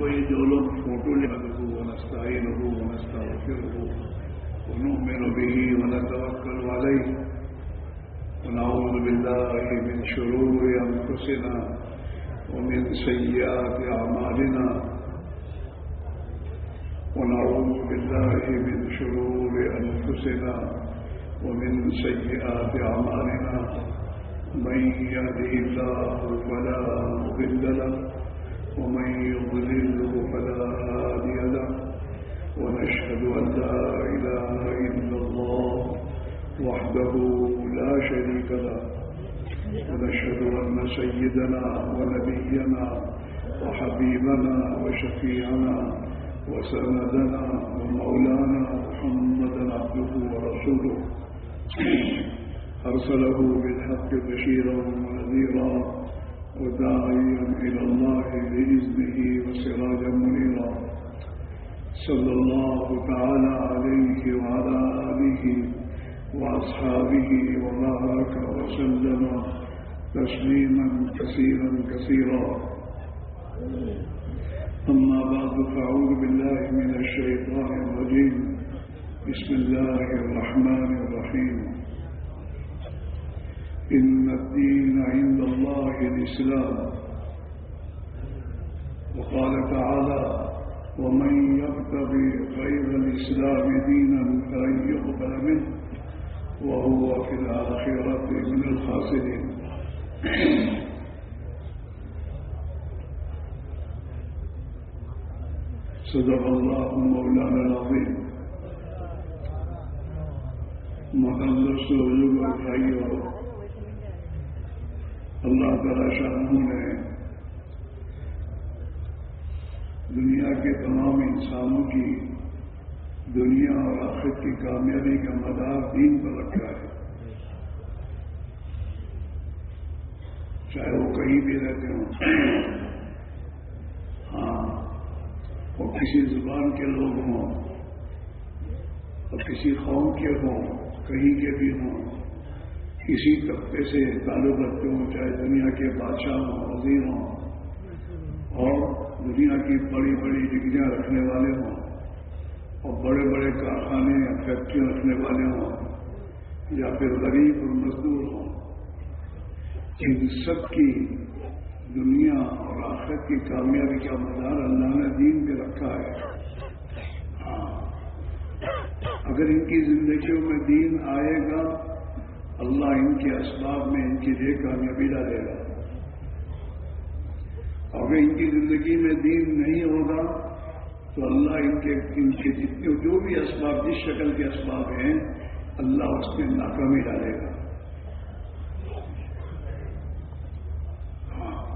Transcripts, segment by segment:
کوئی جو لوگ فوٹو نحمده ونستعينه ونستغفره ونؤمن به ونتوكل عليه ونعوذ بالله من شرور أنفسنا ومن سيئات أعمالنا ونعوذ بالله من شرور أنفسنا ومن سيئات أعمالنا من يهده الله فلا مضل له ومن يضلله فلا هادي له ونشهد أن لا إله إلا الله وحده لا شريك له ونشهد أن سيدنا ونبينا وحبيبنا وشفيعنا وسندنا ومولانا محمدا عبده ورسوله أرسله بالحق بشيرا ونذيرا وداعيا إلى الله بإذنه وسراجا منيرا صلى الله تعالى عليه وعلى آله وأصحابه وبارك وسلم تسليما كثيرا كثيرا. أما بعد فأعوذ بالله من الشيطان الرجيم. بسم الله الرحمن الرحيم. إن الدين عند الله الإسلام. وقال تعالى ومن يبتغي غير الإسلام دينا فلن يقبل منه وهو في الآخرة من الخاسرين. صدق الله مولانا العظيم. مقدس بزرگ بھائیو، اللہ تعالی شاہ نے دنیا کے تمام انسانوں کی دنیا اور آخرت کی کامیابی کا مدار دین پر رکھا ہے. چاہے وہ کہیں بھی رہتے ہوں، ہاں، اور کسی زبان کے لوگ ہوں اور کسی قوم کے ہوں، کہیں کے بھی ہوں، کسی طبقے سے تعلق رکھتے ہوں، چاہے دنیا کے بادشاہ ہوں، وزیر ہوں، اور دنیا کی بڑی بڑی ڈگریاں رکھنے والے ہوں، اور بڑے بڑے کارخانے یا فیکٹریاں رکھنے والے ہوں، یا پھر غریب اور مزدور ہوں، ان سب کی دنیا اور آخرت کی کامیابی کا مدار اللہ نے دین پہ رکھا ہے. ہاں، اگر ان کی زندگیوں میں دین آئے گا، اللہ ان کے اسباب میں ان کے لیے کامیابی ڈالے گا. اگر ان کی زندگی میں دین نہیں ہوگا تو اللہ ان کے جتنے جو بھی اسباب، جس شکل کے اسباب ہیں، اللہ اس میں ناکامی ڈالے گا. ہاں،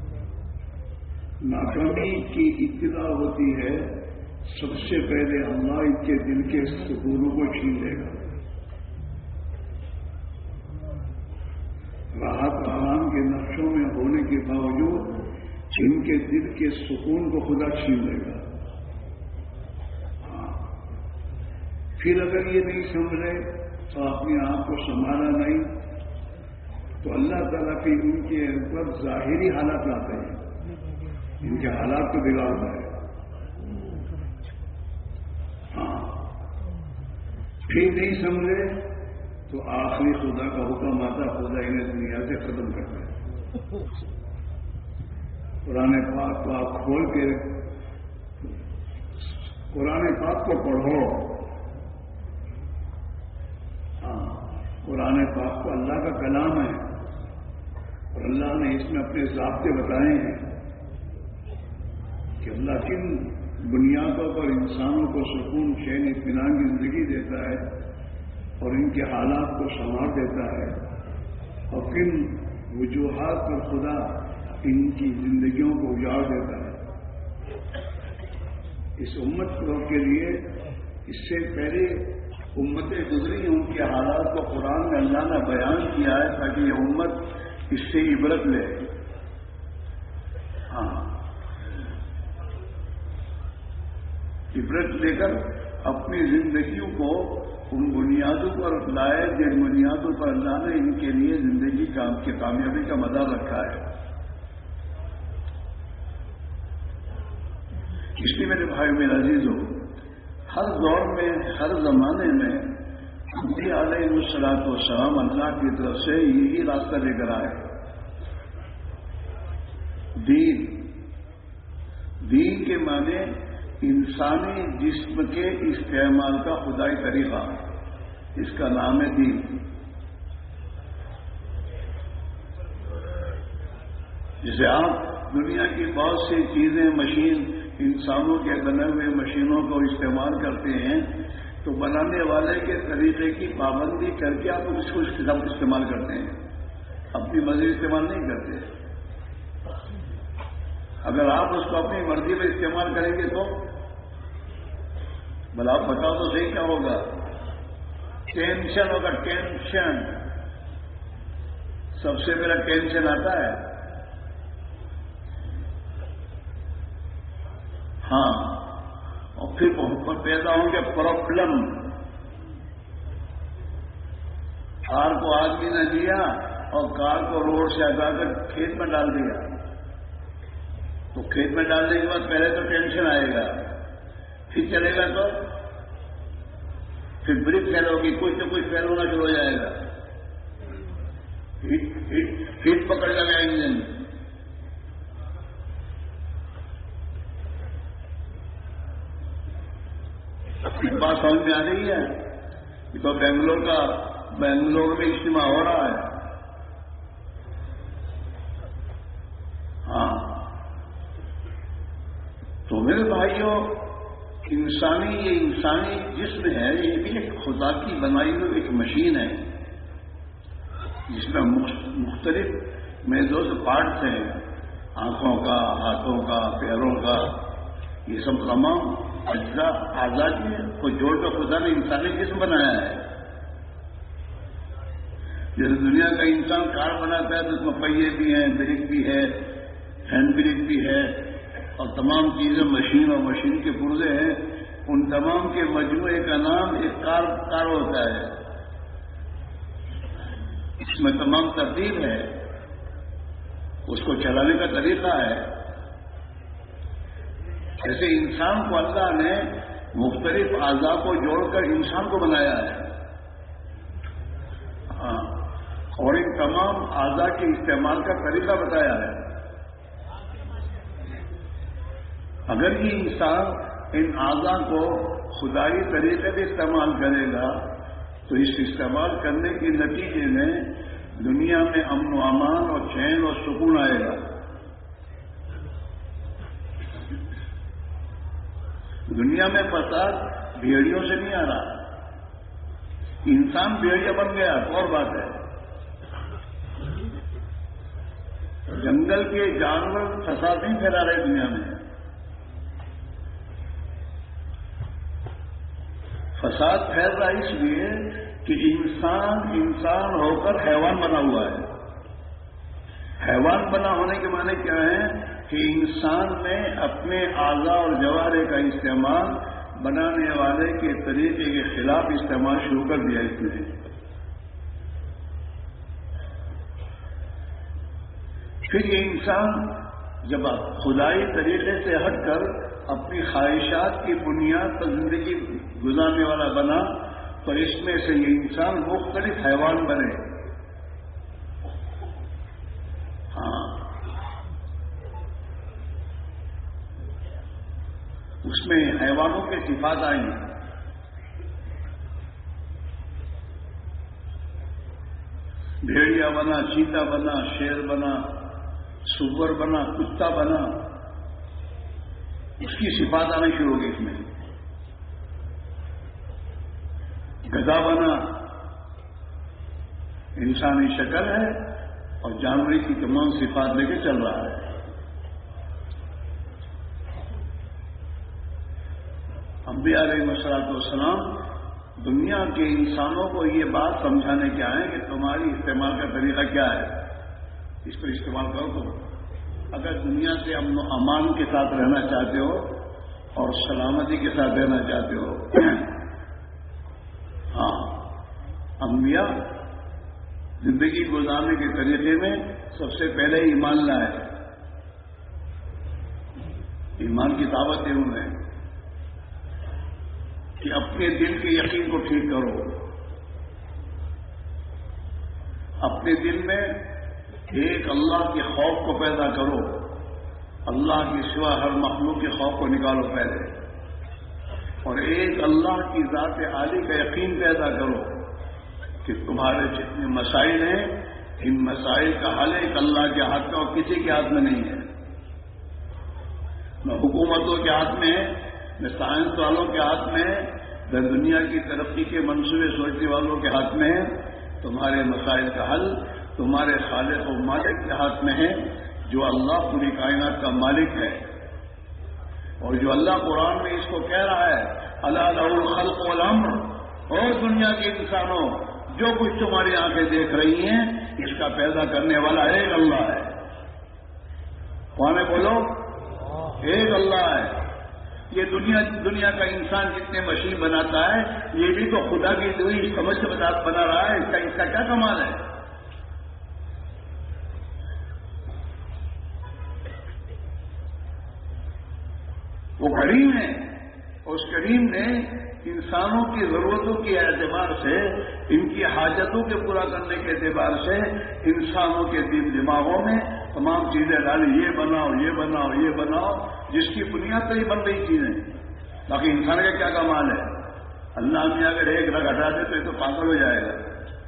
ناکامی کی ابتدا ہوتی ہے، سب سے پہلے اللہ ان کے دل کے سکونوں کو چھین لے گا. راحت آرام کے نقشوں میں ہونے کے باوجود ان کے دل کے سکون کو خدا چھین لے گا. ہاں، پھر اگر یہ نہیں سمجھے تو اپنی آنکھ کو سنبھالا نہیں تو اللہ تعالیٰ کی ان کے اوپر ظاہری حالات لاتے ہیں، ان کے حالات کو بگاڑتا ہے. ہاں، پھر نہیں سمجھے تو آخری خدا کا حکم آتا، خدا انہیں دنیا سے ختم کرتا ہے. قرآن پاک کو آپ کھول کے قرآن پاک کو پڑھو. ہاں، قرآن پاک کو اللہ کا کلام ہے اور اللہ نے اس میں اپنے ضابطے بتائے ہیں کہ اللہ کن بنیادوں پر انسانوں کو سکون، چین، اطمینان کی زندگی دیتا ہے اور ان کے حالات کو سنوار دیتا ہے، اور کن وجوہات پر خدا ان کی زندگیوں کو اجاڑ دیتا ہے. اس امت کے لیے اس سے پہلے امتیں گزری ہیں، ان کے حالات کو قرآن میں اللہ نے بیان کیا ہے تاکہ یہ امت اس سے عبرت لے. ہاں، عبرت لے کر اپنی زندگیوں کو ان بنیادوں پر لائے جن بنیادوں پر اللہ نے ان کے لیے زندگی کی کامیابی کا مدار رکھا ہے. اس لیے میرے بھائی میرے عزیزوں، ہر دور میں ہر زمانے میں نبی علیہ الصلوۃ والسلام اللہ کی طرف سے یہی راستہ لے کر آئے۔ دین کے معنی انسانی جسم کے استعمال کا خدائی طریقہ، اس کا نام ہے دین۔ جیسے آپ دنیا کی بہت سی چیزیں، مشین، انسانوں کے بنے ہوئے مشینوں کو استعمال کرتے ہیں، تو بنانے والے کے طریقے کی پابندی کر کے آپ اس کو استعمال کرتے ہیں، اپنی مرضی استعمال نہیں کرتے۔ اگر آپ اس کو اپنی مرضی میں استعمال کریں گے تو بھلا آپ بتاؤ تو صحیح کیا ہوگا؟ ٹینشن ہوگا، ٹینشن۔ سب سے پہلا ٹینشن آتا ہے، ہاں، اور پھر پیدا ہوں گے پرابلم۔ کار کو آدمی نے دیا اور کار کو روڈ سے ہٹا کر کھیت میں ڈال دیا، تو کھیت میں ڈالنے کے بعد پہلے تو ٹینشن آئے گا، پھر چلے گا تو پھر بریک فیل ہوگی، کچھ نہ کچھ فیل ہونا شروع ہو جائے گا، ہیٹ پکڑ لگا انجن۔ بات سمجھ میں آ رہی ہے؟ تو بنگلور میں اجتماع ہو رہا ہے، ہاں۔ تو میرے بھائیوں، یہ انسانی جسم ہے، یہ بھی ایک خدا کی بنائی ہوئی ایک مشین ہے، جس میں مختلف میدوز پارٹس ہیں، آنکھوں کا، ہاتھوں کا، پیروں کا، یہ سب تمام اجزاء آزادی کو جوڑ کر خدا نے انسانی جسم بنایا ہے۔ جیسے دنیا کا انسان کار بناتا ہے تو اس میں پہیے بھی ہیں، بریک بھی ہے، ہینڈ بریک بھی ہے، اور تمام چیزیں مشین اور مشین کے پرزے ہیں، ان تمام کے مجموعے کا نام ایک کار ہوتا ہے۔ اس میں تمام ترتیب ہے، اس کو چلانے کا طریقہ ہے۔ ایسے انسان کو اللہ نے مختلف اعضاء کو جوڑ کر انسان کو بنایا ہے، ہاں، اور ان تمام اعضاء کے استعمال کا طریقہ بتایا ہے۔ اگر یہ انسان ان اعضاء کو خدائی طریقے سے استعمال کرے گا تو اس استعمال کرنے کے نتیجے میں دنیا میں امن و امان اور چین اور سکون آئے گا۔ دنیا میں فساد بھیڑیوں سے نہیں آ رہا، انسان بھیڑیا بن گیا تو اور بات ہے۔ جنگل کے جانور فساد نہیں پھیلا رہے دنیا میں، فساد پھیل رہا اس لیے کہ انسان ہو کر حیوان بنا ہوا ہے۔ حیوان بنا ہونے کے معنی کیا ہے؟ کہ انسان نے اپنے اعضاء اور جوارے کا استعمال بنانے والے کے طریقے کے خلاف استعمال شروع کر دیا اس نے۔ پھر یہ انسان جب خدائی طریقے سے ہٹ کر اپنی خواہشات کی بنیاد پر زندگی گزارنے والا بنا تو اس میں سے یہ انسان مختلف حیوان بنے، ہاں، اس میں حیوانوں کے صفات آئیں، بھیڑیا بنا، چیتا بنا، شیر بنا، سور بنا، کتا بنا، اس کی صفات آنا شروع ہو گئی۔ اس میں گدھا بنا، انسانی شکل ہے اور جانوری کی تمام صفات لے کے چل رہا ہے۔ انبیاء علیہ الصلوۃ والسلام دنیا کے انسانوں کو یہ بات سمجھانے کے آئے کہ تمہاری استعمال کا طریقہ کیا ہے، اس پر استعمال کرو۔ تو اگر دنیا سے امن و امان کے ساتھ رہنا چاہتے ہو اور سلامتی کے ساتھ رہنا چاہتے ہو، ہاں، انبیاء زندگی گزارنے کے طریقے میں سب سے پہلے ایمان لائے، ایمان کی دعوت ہے انہیں کہ اپنے دل کے یقین کو ٹھیک کرو، اپنے دل میں ایک اللہ کے خوف کو پیدا کرو، اللہ کے سوا ہر مخلوق کے خوف کو نکالو پہلے، اور ایک اللہ کی ذات عالی کا یقین پیدا کرو کہ تمہارے جتنے مسائل ہیں ان مسائل کا حل ایک اللہ کے ہاتھ میں اور کسی کے ہاتھ میں نہیں ہے، نہ حکومتوں کے ہاتھ میں ہے، نہ سائنس والوں کے ہاتھ میں ہے، نہ دنیا کی ترقی کے منصوبے سوچنے والوں کے ہاتھ میں ہے۔ تمہارے مسائل کا حل تمہارے خالق و مالک کے ہاتھ میں ہے، جو اللہ پوری کائنات کا مالک ہے، اور جو اللہ قرآن میں اس کو کہہ رہا ہے الا لہ الخلق والامر، اور دنیا کے انسانوں جو کچھ تمہاری آنکھیں دیکھ رہی ہیں اس کا پیدا کرنے والا ایک اللہ ہے۔ کون ہے بولو؟ ایک اللہ ہے۔ یہ دنیا کا انسان جتنے مشین بناتا ہے یہ بھی تو خدا کی دوئی سمجھ سے بنا رہا ہے، اس کا کیا کمال ہے؟ وہ کریم ہے، اس کریم نے انسانوں کی ضرورتوں کے اعتبار سے، ان کی حاجتوں کے پورا کرنے کے اعتبار سے انسانوں کے دل دماغوں میں تمام چیزیں ڈالی، یہ بناؤ یہ بناؤ یہ بناؤ، جس کی بنیاد پر ہی بن رہی چیزیں۔ باقی انسان کا کیا کمال ہے؟ اللہ نے اگر ایک رگ ہٹا دے تو یہ تو پاگل ہو جائے گا۔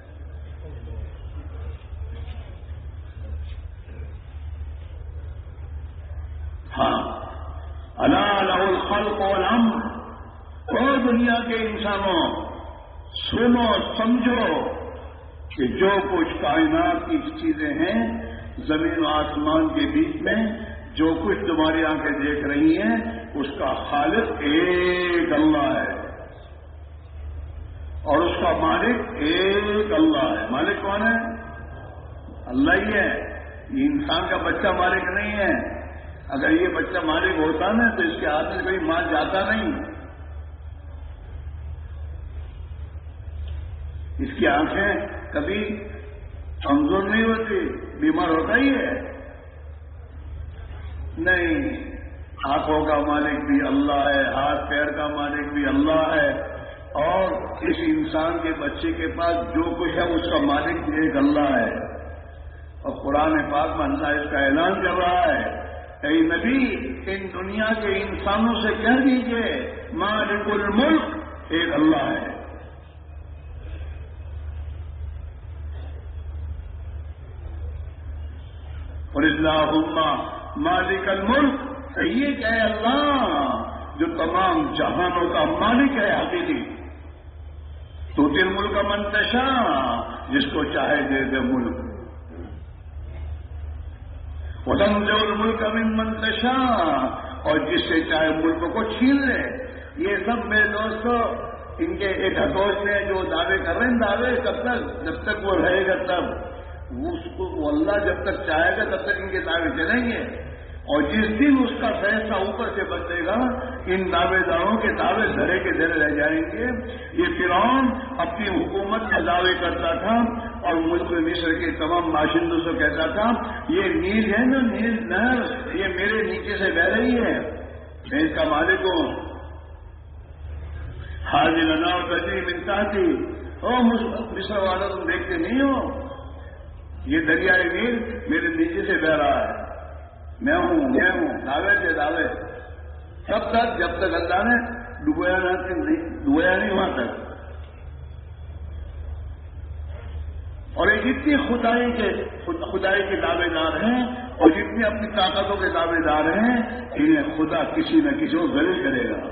ہاں، الا لہ الخلق والامر، اور دنیا کے انسانوں سنو سمجھو کہ جو کچھ کائنات کی چیزیں ہیں زمین و آسمان کے بیچ میں، جو کچھ تمہاری آنکھیں دیکھ رہی ہیں اس کا خالق ایک اللہ ہے، اور اس کا مالک ایک اللہ ہے۔ مالک کون ہے؟ اللہ ہی ہے، یہ انسان کا بچہ مالک نہیں ہے۔ اگر یہ بچہ مالک ہوتا نا تو اس کے ہاتھ میں کوئی مال جاتا نہیں۔ اس کی آنکھیں کبھی کمزور نہیں ہوتی، بیمار ہوتا ہی ہے نہیں۔ آنکھوں کا مالک بھی اللہ ہے، ہاتھ پیر کا مالک بھی اللہ ہے، اور اس انسان کے بچے کے پاس جو کچھ ہے اس کا مالک بھی ایک اللہ ہے۔ اور قرآن پاک میں اللہ اس کا اعلان کر رہا ہے، اے نبی ان دنیا کے انسانوں سے کہہ دیجئے مالک الملک ایک اللہ ہے۔ اور اللہم مالک الملک، یہ کہ اللہ جو تمام جہانوں کا مالک ہے حقیقی، تؤتی الملک من تشاء، جس کو چاہے دے دے ملک، وتنزع الملک ممن تشاء، اور جس سے چاہے ملک کو چھین لے۔ یہ سب میرے دوستو ان کے ایک حدوش نے جو دعوے کر رہے ہیں، دعوے کب تک؟ جب تک وہ رہے گا تب، وہ اللہ جب تک چاہے گا تب تک ان کے دعوے چلیں گے، اور جس دن اس کا فیصلہ اوپر سے بدلے گا ان دعوے داروں کے دعوے دھرے کے دھرے رہ جائیں گے۔ یہ فرعون اپنی حکومت کا دعوے کرتا تھا اور ملک مصر کے تمام باشندوں سے کہتا تھا یہ نیل ہے نا، نیل نہر، یہ میرے نیچے سے بہ رہی ہے، میں اس کا مالک ہوں۔ حاضر الناؤ تجری من تحتی، او مصر والا تم دیکھتے نہیں ہو یہ دریائے نیل میرے نیچے سے بہ رہا ہے، میں ہوں دعوے سے دعوے، تب تک جب تک اللہ نے ڈبویا نہیں وہاں تک۔ اور یہ جتنی خدائی کے دعوے دار ہیں اور جتنے اپنی طاقتوں کے دعوے دار ہیں انہیں خدا کسی نہ کسی کو ذلیل کرے گا۔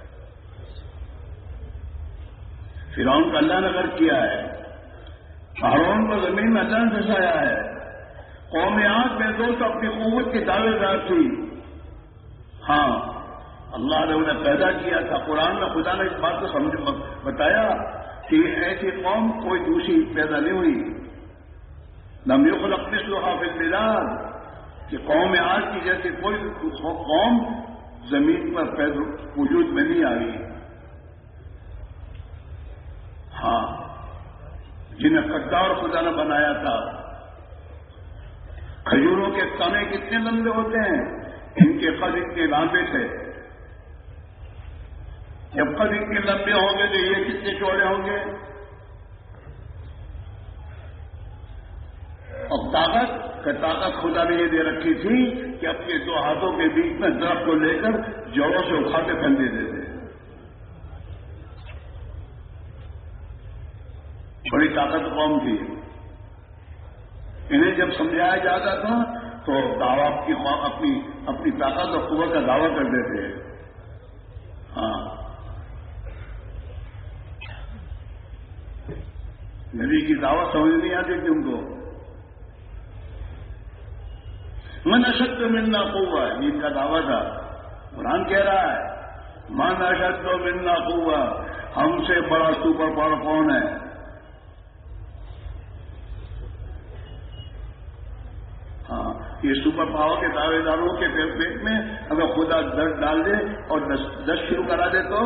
فرعون کا اللہ نے غرق کیا ہے، ہارون کو زمین میں اللہ نے پھنسایا ہے، قوم عاد میں دوست اپنی قوت کے دعوے دار تھی۔ ہاں اللہ نے انہیں پیدا کیا تھا، قرآن میں خدا نے اس بات کو بتایا کہ ایسی قوم کوئی دوسری پیدا نہیں ہوئی، لم یخلق مثلها فی البلاد، کہ قوم عاد کی جیسے کوئی قوم زمین پر وجود میں نہیں آئی۔ ہاں جنہیں قدار خدا نے بنایا تھا، کھجوروں کے تنے کتنے لمبے ہوتے ہیں، ان کے قد اتنے لمبے تھے، جب قد اتنے لمبے ہوں گے تو یہ کتنے چوڑے ہوں گے؟ اور طاقت خدا نے یہ دے رکھی تھی کہ اپنے دو ہاتھوں کے بیچ میں درخت کو لے کر جوڑوں سے اٹھا کے پھیل دے دیتے، بڑی طاقت قوم تھی۔ انہیں جب سمجھایا جاتا تھا تو دعوت کی اپنی طاقت اور قوت کا دعویٰ کرتے تھے۔ ہاں، نبی کی دعوت سمجھ نہیں آتی تھی ان کو۔ من اشد منا قوہ، ان کا دعویٰ تھا۔ قرآن کہہ رہا ہے من اشد منا قوہ، ہم سے بڑا سپر پاور کون ہے؟ ہاں، یہ سپر پاور کے دعوے داروں کے پیٹ میں اگر خدا 10 ڈال دے اور 10 شروع کرا دے تو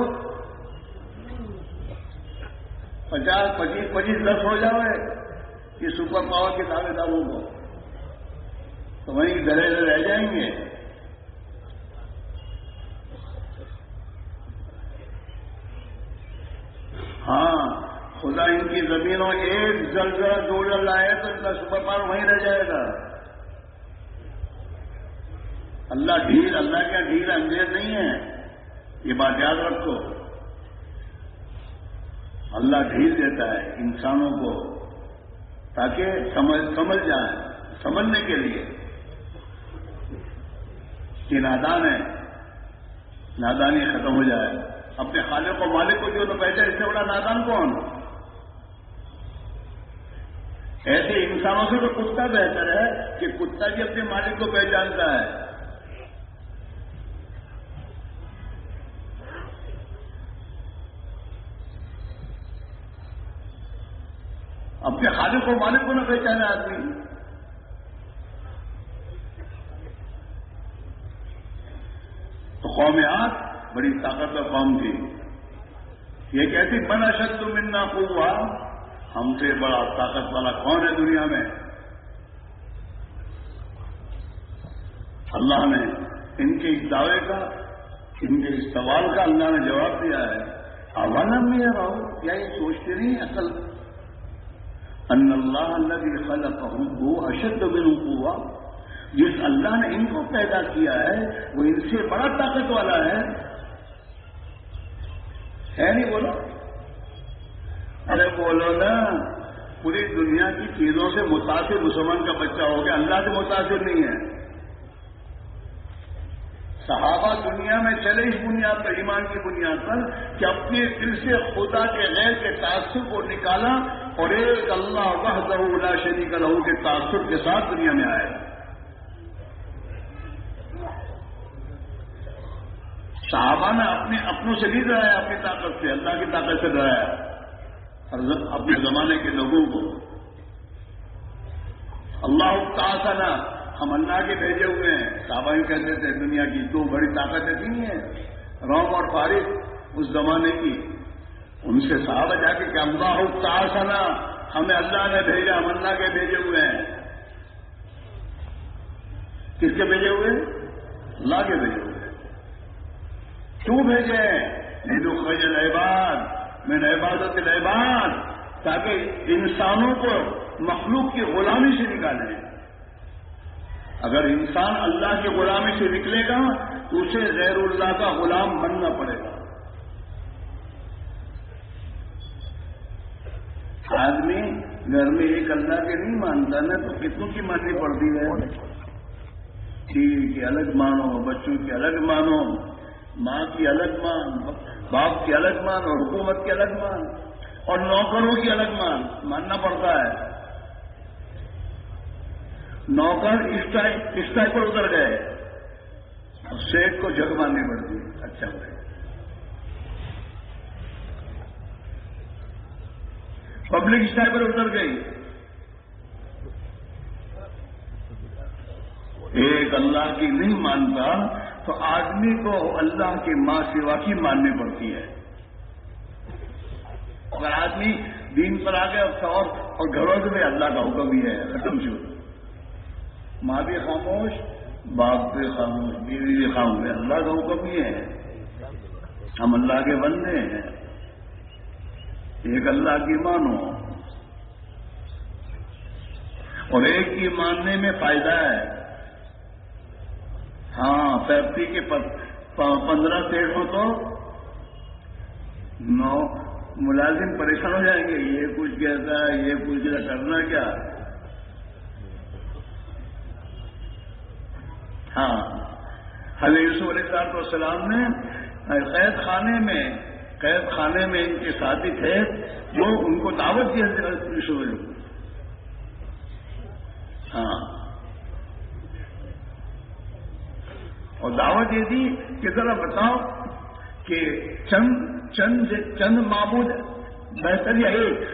50 25 10 ہو جائے یہ سپر پاور کے دعوے داروں کو، تو وہیں گلے رہ جائیں گے۔ ہاں، خدا ان کی زمینوں ایک زلزلہ زلزلہ لائے تو ان کا سپر پاور وہیں رہ جائے گا۔ اللہ کیا ڈھیل انگریز نہیں ہے، یہ بات یاد رکھو۔ اللہ ڈھیل دیتا ہے انسانوں کو تاکہ سمجھ جائیں، سمجھنے کے لیے کہ نادان ہے، نادانی ختم ہو جائے، اپنے خالق و مالک کو جو نہ پہچانے، اس سے بڑا نادان کون؟ ایسے انسانوں سے تو کتا بہتر ہے کہ کتا بھی اپنے مالک کو پہچانتا ہے۔ اپنے خالق و مالک کو نہ پہچانا آدمی۔ تو قوم عاد بڑی طاقتور قوم تھی، یہ کہتی من اشد منا قوہ، ہم سے بڑا طاقت والا کون ہے دنیا میں؟ اللہ نے ان کے اس دعوے کا، ان کے اس سوال کا اللہ نے جواب دیا ہے۔ اولم یروا، کیا یہ سوچتے نہیں اصل ان اللہ الذی خلقهم هو اشد منهم قوہ، جس اللہ نے ان کو پیدا کیا ہے وہ ان سے بڑا طاقت والا ہے نہیں؟ بولو، ارے بولو نا، پوری دنیا کی چیزوں سے متاثر مسلمان کا بچہ ہو گیا، اللہ سے متاثر نہیں ہے۔ صحابہ دنیا میں چلے اس بنیاد پر، ایمان کی بنیاد پر کہ اپنے دل سے خدا کے غیر کے تعصب کو نکالا اور ایک اللہ وحدہ لا شریک لہ کے تعصب کے ساتھ دنیا میں آئے۔ صحابہ نے اپنوں سے نہیں ڈرایا، اپنی طاقت سے، اللہ کی طاقت سے ڈرایا اپنے زمانے کے لوگوں کو۔ اللہ تعالی، ہم اللہ کے بھیجے ہوئے ہیں۔ صحابہ ہی کہتے تھے دنیا کی دو بڑی طاقتیں نہیں ہیں، روم اور فارس اس زمانے کی، ان سے صحابہ جا کے کہ اللہ تعالی، ہمیں اللہ نے بھیجا، ہم اللہ کے بھیجے ہوئے ہیں۔ کس کے بھیجے ہوئے؟ اللہ کے بھیجے ہوئے۔ کیوں بھیجے؟ لنخرج العباد من عبادت العباد، تاکہ انسانوں کو مخلوق کی غلامی سے نکالیں۔ اگر انسان اللہ کی غلامی سے نکلے گا تو اسے غیر اللہ کا غلام بننا پڑے گا۔ آدمی گھر میں ایک اللہ کے نہیں مانتا نا تو کتنوں کی ماننی پڑتی ہے؟ ٹھیک کی الگ مانو، بچوں کی الگ مانو، ماں کی الگ مان، باپ کی الگ مان، اور حکومت کی الگ مان، اور نوکروں کی الگ ماننا پڑتا ہے۔ نوکر اس ٹائپ پر اتر گئے، سیٹ کو جگ ماننی پڑتی ہے۔ اچھا بھائی، پبلک اس ٹائپ پر اتر گئی، ایک اللہ کی نہیں مانتا تو آدمی کو اللہ کے ماں سوا کی ماننی پڑتی ہے۔ اگر آدمی دین پر آ گیا اور گھروں سے بھی اللہ کا حکم بھی ہے، ختم شروع، ماں بھی خاموش باپ بھی خاموش، بیوی بھی خاموش، اللہ کا حکم ہی ہے، ہم اللہ کے بندے ہیں، ایک اللہ کی مانو، اور ایک کی ماننے میں فائدہ ہے۔ ہاں، فیکٹری کے 15 سیٹ ہو تو 9 ملازم پریشان ہو جائیں گے، یہ کچھ کہتا ہے، یہ کچھ کہتا، کرنا کیا؟ ہاں، حضرت یوسف علیہ السلام نے قید خانے میں ان کے ساتھی تھے جو ان کو دعوت دی حضرت یوسف علیہ السلام۔ ہاں، اور دعوت یہ دی کہ ذرا بتاؤ کہ چند معبود بہتر یا ایک؟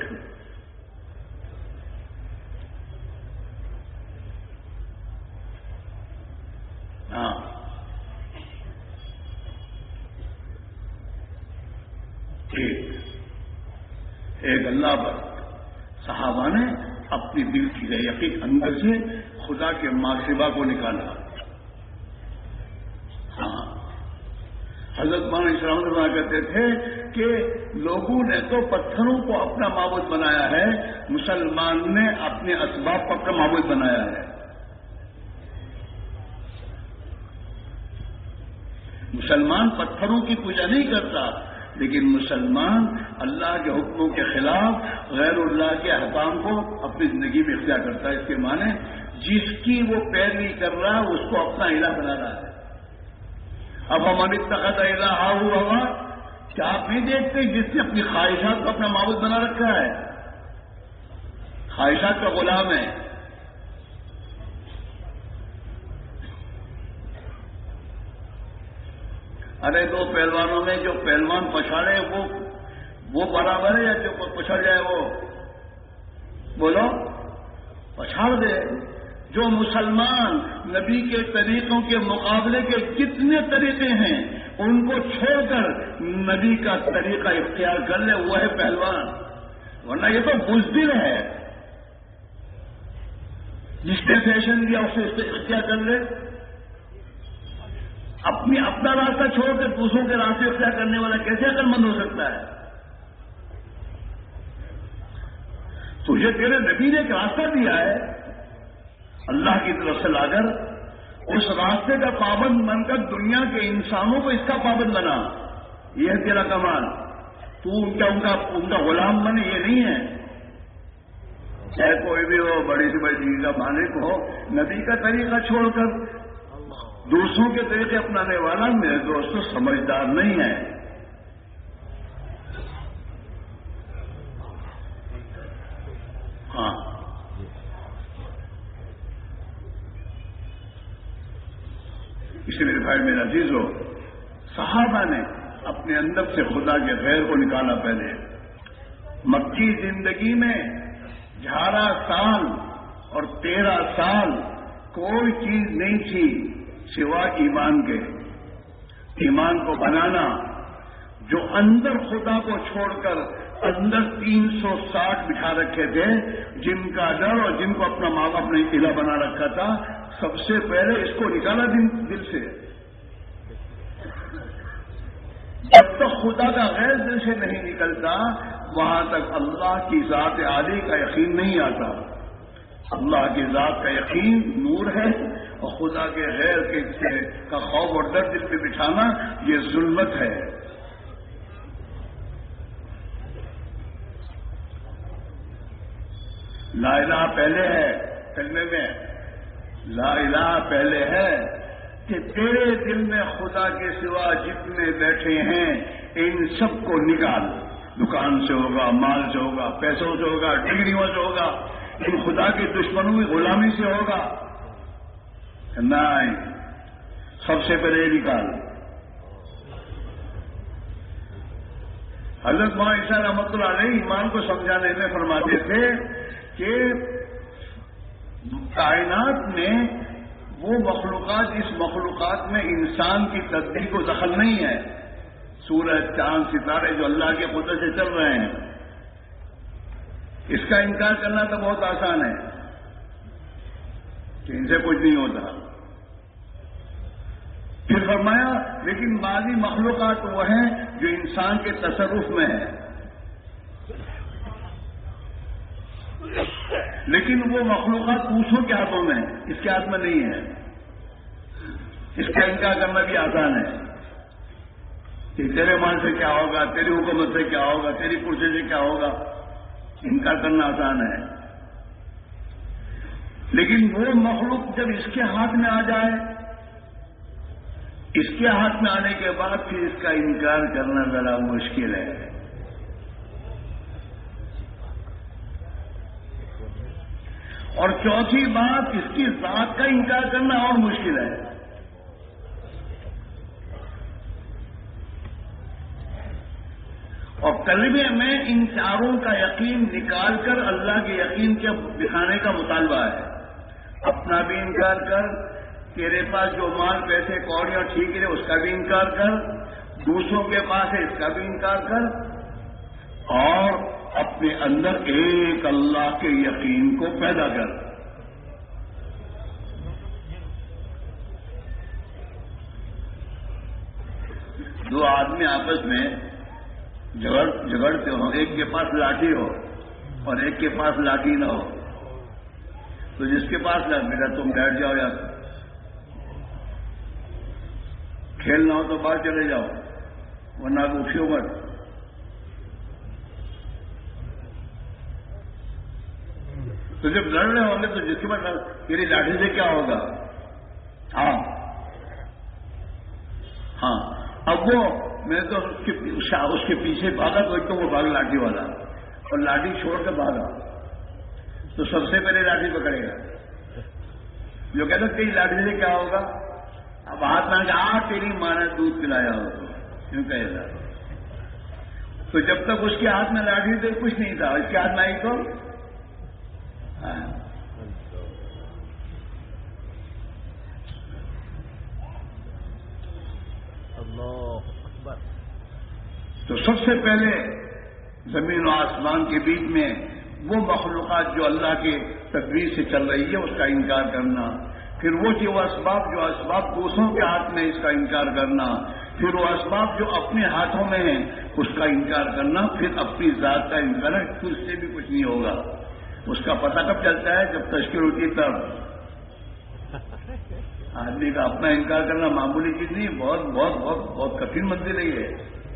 ہاں، ایک اللہ پر صحابہ نے اپنی دل کی گئی یقین اندر سے خدا کے ماسبہ کو نکالا۔ ہاں، حضرت مولانا اسلام اللہ کہتے تھے کہ لوگوں نے تو پتھروں کو اپنا معبود بنایا ہے، مسلمان نے اپنے اسباب کو اپنا معبود بنایا ہے۔ مسلمان پتھروں کی پوجا نہیں کرتا، لیکن مسلمان اللہ کے حکموں کے خلاف غیر اللہ کے احکام کو اپنی زندگی میں اختیار کرتا ہے۔ اس کے معنی جس کی وہ پیروی کر رہا ہے اس کو اپنا الہ بنا رہا ہے۔ اب ہماری اتخذ الہہ ہوا، کیا آپ نہیں دیکھتے جس نے اپنی خواہشات کو اپنا معبود بنا رکھا ہے، خواہشات کا غلام ہے۔ ارے دو پہلوانوں میں جو پہلوان پچھاڑے وہ برابر ہے یا جو پچھڑ جائے وہ؟ بولو، پچھاڑ دے۔ جو مسلمان نبی کے طریقوں کے مقابلے کے جتنے طریقے ہیں ان کو چھوڑ کر نبی کا طریقہ اختیار کر لے وہ ہے پہلوان، ورنہ یہ تو بزدل ہے۔ جس نے فیشن دیا اسے اختیار کر لے، اپنا راستہ چھوڑ کر دوسروں کے راستے اختیار کرنے والا کیسے عقل مند ہو سکتا ہے؟ تجھے تیرے نبی نے ایک راستہ دیا ہے اللہ کی طرف سے لا کر، اس راستے کا پابند بن کر دنیا کے انسانوں کو اس کا پابند بنا، یہ ہے تیرا کمال۔ تو ان کا غلام بنے، یہ نہیں ہے۔ چاہے کوئی بھی ہو، بڑی سے بڑی چیز کا مالک ہو، نبی کا طریقہ چھوڑ کر دوسروں کے طریقے اپنانے والا میرے دوستوں سمجھدار نہیں ہے۔ ہاں، اس لیے بھائی میرا عزیز ہو، صحابہ نے اپنے اندر سے خدا کے غیر کو نکالا۔ پہلے مکی زندگی میں 11 سال اور 13 سال کوئی چیز نہیں تھی سوا ایمان کے، ایمان کو بنانا، جو اندر خدا کو چھوڑ کر اندر 360 بٹھا رکھے تھے، جن کا ڈر اور جن کو اپنا ماں باپ نے الہ بنا رکھا تھا، سب سے پہلے اس کو نکالا دل سے۔ جب تک خدا کا غیر دل سے نہیں نکلتا وہاں تک اللہ کی ذات عالی کا یقین نہیں آتا۔ اللہ کی ذات کا یقین نور ہے، اور خدا کے غیر کا خوف اور ڈر دل پہ بٹھانا یہ ظلمت ہے۔ لا الہ پہلے ہے، کلمے میں لا الہ پہلے ہے کہ تیرے دل میں خدا کے سوا جتنے بیٹھے ہیں ان سب کو نکال۔ دکان سے ہوگا، مال سے ہوگا، پیسوں سے ہوگا، ڈگریوں سے ہوگا، ان خدا کے دشمنوں کی غلامی سے ہوگا، نہیں، سب سے پہلے نکال۔ حضرت مولانا عیسیٰ رحمۃ اللہ علیہ ایمان کو سمجھانے میں فرماتے تھے کہ کائنات میں وہ مخلوقات، اس مخلوقات میں انسان کی تدبیر کو دخل نہیں ہے۔ سورج، چاند، ستارے جو اللہ کے قدرت سے چل رہے ہیں، اس کا انکار کرنا تو بہت آسان ہے کہ ان سے کچھ نہیں ہوتا، پھر فرمایا لیکن بعضی مخلوقات وہ ہیں جو انسان کے تصرف میں ہیں، لیکن وہ مخلوقات دوسروں کے ہاتھوں میں ہیں، اس کے ہاتھ میں نہیں ہے۔ اس کا انکار کرنا بھی آسان ہے کہ تیرے مال سے کیا ہوگا، تیری حکومت سے کیا ہوگا، تیری کرسی سے کیا ہوگا، انکار کرنا آسان ہے۔ لیکن وہ مخلوق جب اس کے ہاتھ میں آ جائے، اس کے ہاتھ میں آنے کے بعد پھر اس کا انکار کرنا ذرا مشکل ہے۔ اور چوتھی بات، اس کی ذات کا انکار کرنا اور مشکل ہے۔ اور کلمے میں ان چاروں کا یقین نکال کر اللہ کے یقین کے دکھانے کا مطالبہ ہے۔ اپنا بھی انکار کر، تیرے پاس جو مال پیسے کوڑی اور ٹھیک ہے اس کا بھی انکار کر، دوسروں کے پاس ہے اس کا بھی انکار کر، اور اپنے اندر ایک اللہ کے یقین کو پیدا کر۔ دو آدمی آپس میں جھگڑتے ہو، ایک کے پاس لاٹھی ہو اور ایک کے پاس لاٹھی نہ ہو، تو جس کے پاس بیٹا تم بیٹھ جاؤ، یا کھیلنا ہو تو باہر چلے جاؤ، ورنہ اٹھیو مت۔ تو جب لڑ رہے ہوں گے تو جس کے پاس تیری لاٹھی سے کیا ہوگا؟ ہاں اب وہ میں تو اس کے پیچھے بھاگا تو ایک تو وہ بھاگ لاٹھی والا، اور لاٹھی چھوڑ کر بھاگا تو سب سے پہلے لاٹھی پکڑے گا۔ جو کہتا تیری لاٹھی سے کیا ہوگا؟ اب ہاتھ میں آ تیری ماں نے دودھ پلایا ہو تو کیوں کہے گا؟ تو جب تک اس کے ہاتھ میں لاٹھی تھی کچھ نہیں تھا، اس کے ہاتھ میں آئی تو تو سب سے پہلے زمین و آسمان کے بیچ میں وہ مخلوقات جو اللہ کے تدبیر سے چل رہی ہے اس کا انکار کرنا، پھر وہ اسباب دوسروں کے ہاتھ میں اس کا انکار کرنا، پھر وہ اسباب جو اپنے ہاتھوں میں ہیں اس کا انکار کرنا، پھر اپنی ذات کا انکار ہے، پھر اس سے بھی کچھ نہیں ہوگا۔ اس کا پتہ کب چلتا ہے؟ جب تشکیل ہوتی ہے تب۔ آدمی کا اپنا انکار کرنا معمولی چیز نہیں، بہت بہت بہت بہت کٹھن منزل ہے یہ۔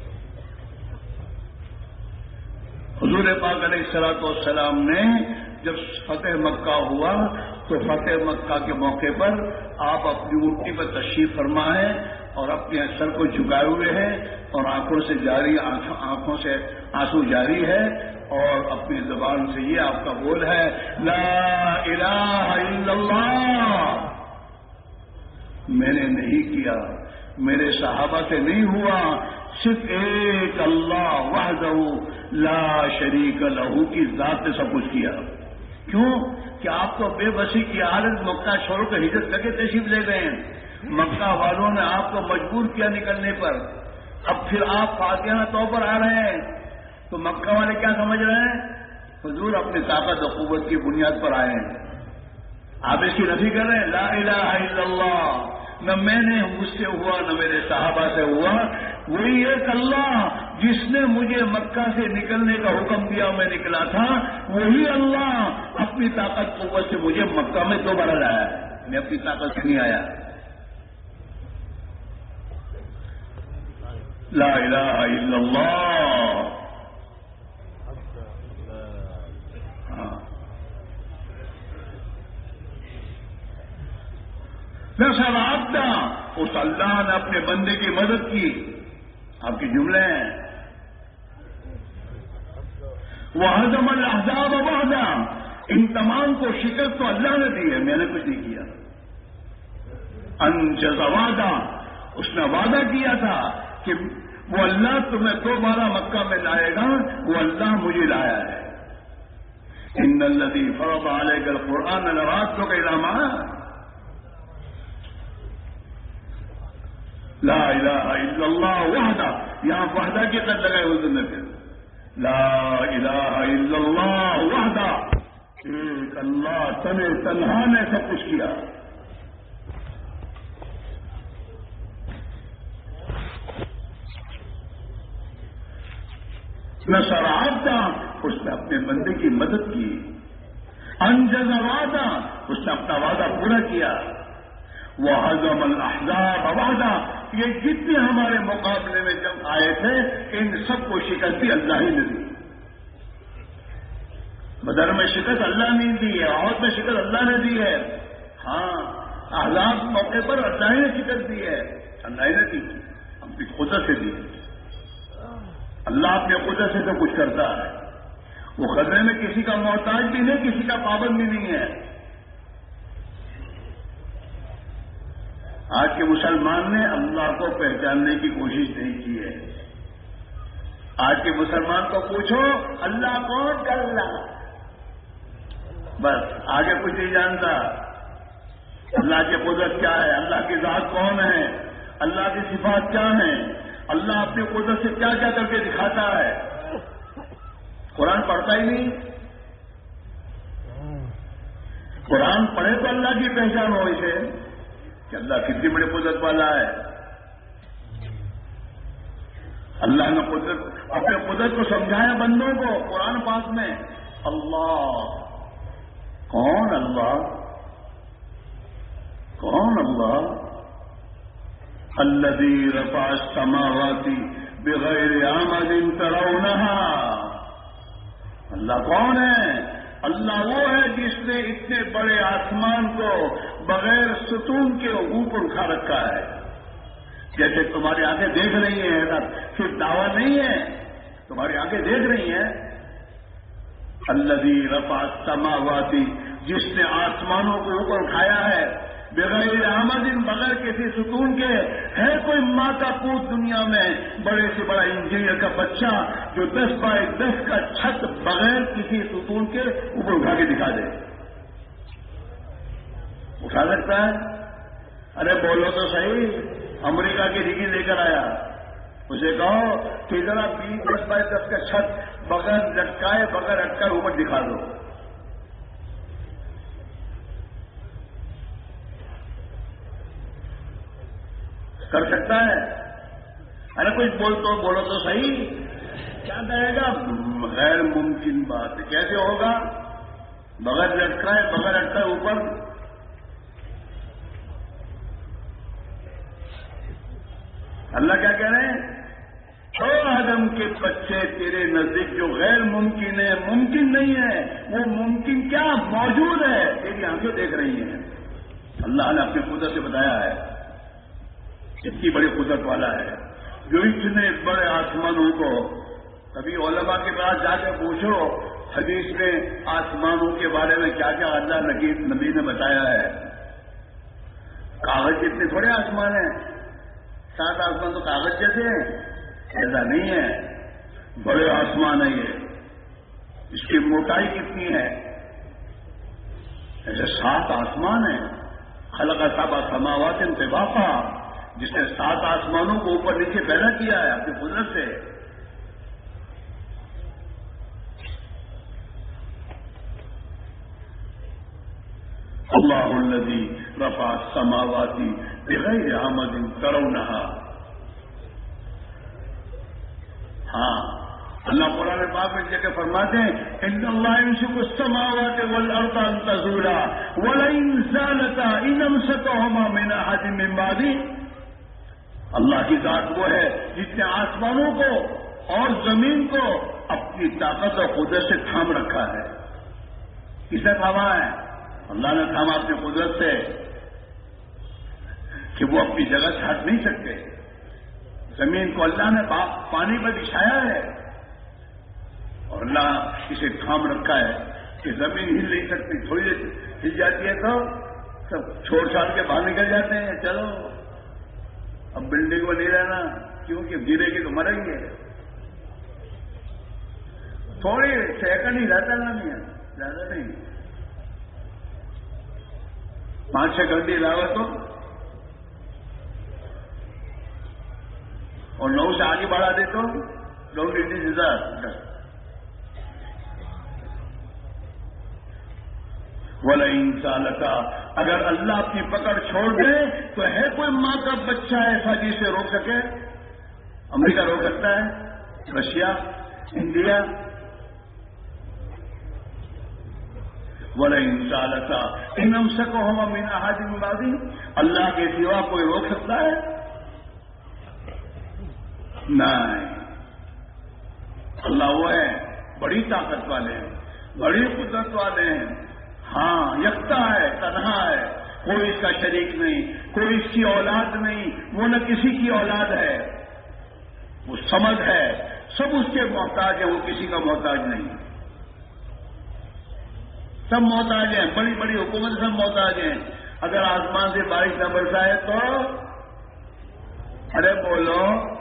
حضور پاک علیہ الصلوۃ والسلام نے جب فتح مکہ ہوا تو فتح مکہ کے موقع پر آپ اپنی اونٹی پر تشریف فرما ہے اور اپنے سر کو جھکائے ہوئے ہیں اور آنکھوں سے آنسو جاری ہے، اور اپنی زبان سے یہ آپ کا بول ہے لا الہ الا اللہ۔ میں نے نہیں کیا، میرے صحابہ سے نہیں ہوا، صرف ایک اللہ وحدہ لا شریک لہ کی ذات نے سب کچھ کیا۔ کیوں کہ آپ تو بے بسی کی حالت مکہ چھوڑ کر ہجرت کر کے تشریف لے گئے ہیں، مکہ والوں نے آپ کو مجبور کیا نکلنے پر، اب پھر آپ فاتحانہ طور پر آ رہے ہیں تو مکہ والے کیا سمجھ رہے ہیں؟ حضور اپنی طاقت و قوت کی بنیاد پر آئے ہیں، آپ اس کی نفی کر رہے ہیں۔ لا الہ الا اللہ، نہ میں نے مجھ سے ہوا نہ میرے صحابہ سے ہوا، وہی ایک اللہ جس نے مجھے مکہ سے نکلنے کا حکم دیا میں نکلا تھا، وہی اللہ اپنی طاقت قوت سے مجھے مکہ میں دوبارہ لایا ہے، میں اپنی طاقت سے نہیں آیا۔ لا الہ الا اللہ۔ نصر عبدہ، اس اللہ نے اپنے بندے کی مدد کی۔ آپ کے جملے ہیں وَهَزَمَ الْأَحْزَابَ وَحْدَهُ، ان تمام کو شکست تو اللہ نے دی ہے، میں نے کچھ نہیں کیا۔ أَنْجَزَ وَعْدَهُ، اس نے وعدہ کیا تھا کہ وہ اللہ تمہیں دوبارہ مکہ میں لائے گا، وہ اللہ مجھے لایا ہے۔ إِنَّ الَّذِي فَرَضَ عَلَيْكَ الْقُرْآنَ لَرَادُّكَ إِلَىٰ مَعَادٍ۔ لا الہ الا اللہ وحدہ، یہاں وحدہ کی قد لگائے حضور نے، پھر لا الہ الا اللہ وحدہ، ایک اللہ تنہا نے سب کچھ کیا۔ نصر عبدا، اس نے اپنے بندے کی مدد کی، انجز وعدہ، اس نے اپنا وعدہ پورا کیا، وہزم الاحزاب وحدہ، یہ جتنے ہمارے مقابلے میں جب آئے تھے ان سب کو شکست دی اللہ ہی نے دی۔ بدر میں شکست اللہ نے دی ہے، احد میں شکست اللہ نے دی ہے، ہاں احزاب موقع پر اللہ ہی نے شکست دی ہے، اللہ ہی نے دی، اپنی قدرت سے دی۔ اللہ اپنے قدرت سے تو کچھ کرتا ہے، وہ خزانے میں کسی کا محتاج بھی نہیں، کسی کا پابند بھی نہیں ہے۔ آج کے مسلمان نے اللہ کو پہچاننے کی کوشش نہیں کی ہے۔ آج کے مسلمان کو پوچھو اللہ کون کا اللہ، بس آگے کچھ نہیں جانتا۔ اللہ کی قدرت کیا ہے، اللہ کی ذات کون ہے، اللہ کی صفات کیا ہیں، اللہ اپنی قدرت سے کیا کیا کر کے دکھاتا ہے، قرآن پڑھتا ہی نہیں۔ قرآن پڑھے تو اللہ کی پہچان ہو اسے کہ اللہ کتنی بڑی قدرت والا ہے۔ اللہ نے قدرت اپنے قدرت کو سمجھایا بندوں کو قرآن پاک میں۔ اللہ کون، اللہ کون، اللہ الذی رفع السماوات بغیر عمد ترونها، اللہ کون ہے؟ اللہ وہ ہے جس نے اتنے بڑے آسمان کو بغیر ستون کے اوپر اٹھا رکھا ہے، جیسے تمہاری آنکھیں دیکھ رہی ہیں، صرف دعویٰ نہیں ہے، تمہاری آنکھیں دیکھ رہی ہیں۔ الذی رفع السماوات، جس نے آسمانوں کو اوپر اٹھایا ہے، بغیر عمد، بغیر کسی ستون کے۔ ہے کوئی ماں کا پوت دنیا میں بڑے سے بڑا انجینئر کا بچہ جو 10 بائی 10 کا چھت بغیر کسی ستون کے اوپر اٹھا کے دکھا دے؟ اٹھا سکتا ہے؟ ارے بولو تو صحیح، امریکہ کی ڈگری لے کر آیا، اسے کہو کہ ذرا 10 بائی 10 کا چھت بغیر لٹکائے بغیر اٹکائے اوپر دکھا دو۔ کر سکتا ہے؟ ارے کچھ بولو تو صحیح، کیا کہے گا؟ غیر ممکن بات ہے۔ کیسے ہوگا؟ بغیر لٹکائے بغیر اٹکائے اوپر۔ اللہ کیا کہہ رہے ہیں؟ او آدم کے بچے، تیرے نزدیک جو غیر ممکن ہے ممکن نہیں ہے، وہ ممکن کیا موجود ہے، تیری آنکھیں دیکھ رہی ہیں۔ اللہ نے اپنی قدرت سے بتایا ہے، اتنی بڑی قدرت والا ہے جو اتنے بڑے آسمانوں کو، کبھی علماء کے پاس جا کے پوچھو حدیث میں آسمانوں کے بارے میں کیا کیا اللہ نبی نے بتایا ہے۔ کاغذ جتنے تھوڑے آسمان ہیں، 7 آسمان تو کاغذ جیسے ہیں، ایسا نہیں ہے، بڑے آسمان ہے یہ، اس کی موٹائی کتنی ہے، ایسے 7 آسمان ہیں۔ خلق 7 سماوات طباقا، جس نے 7 آسمانوں کو اوپر نیچے پیدا کیا ہے اپنی قدرت سے۔ اللہ الذی رفع السماوات بغیر عمد ترونها، ہاں اللہ قرآن پاک میں جگہ فرماتے ہیں ان اللہ یمسک السماوات والارض ان تزولا ولئن زالتا ان امسکہما من احد من بعدہ۔ اللہ کی ذات وہ ہے جس نے آسمانوں کو اور زمین کو اپنی طاقت اور قدرت سے تھام رکھا ہے۔ کسے تھاما ہے؟ اللہ نے تھاما اپنی قدرت سے کہ وہ اپنی جگہ سے ہٹ نہیں سکتے۔ زمین کو اللہ نے پانی پر بچھایا ہے اور اللہ اسے تھام رکھا ہے کہ زمین ہل نہیں سکتی، تھوڑی دیر ہل جاتی ہے تو سب چھوڑ چھاڑ کے باہر نکل جاتے ہیں، چلو اب بلڈنگ میں نہیں رہنا، کیونکہ گرے گی تو مریں گے۔ تھوڑی سیکنڈ ہی رہتا نا، نہیں زیادہ نہیں، 5-6 گھنٹے علاوہ تو، اور 9 سے آگے بڑھا دے تو ڈونٹ اٹ از ڈزاسٹر۔ وَلَئِن سَأَلَكَ، اگر اللہ اپنی پکڑ چھوڑ دے تو ہے کوئی ماں کا بچہ ایسا جسے روک سکے؟ امریکہ روک سکتا ہے؟ رشیا انڈیا وَلَئِن سَأَلَكَ إِنْ أَمْسَكَهُمَا مِنْ أَحَدٍ مِنْ بَعْدِهِ، اللہ کے سوا کوئی روک سکتا ہے؟ نہیں، اللہ وہ ہے، بڑی طاقت والے ہیں، بڑی قدرت والے ہیں، ہاں یکتا ہے، تنہا ہے، کوئی اس کا شریک نہیں، کوئی اس کی اولاد نہیں، وہ نہ کسی کی اولاد ہے، وہ سمد ہے، سب اس کے محتاج ہیں، وہ کسی کا محتاج نہیں، سب محتاج ہیں، بڑی بڑی حکومت سب محتاج ہیں۔ اگر آسمان سے بارش نہ برسائے تو ارے بولو،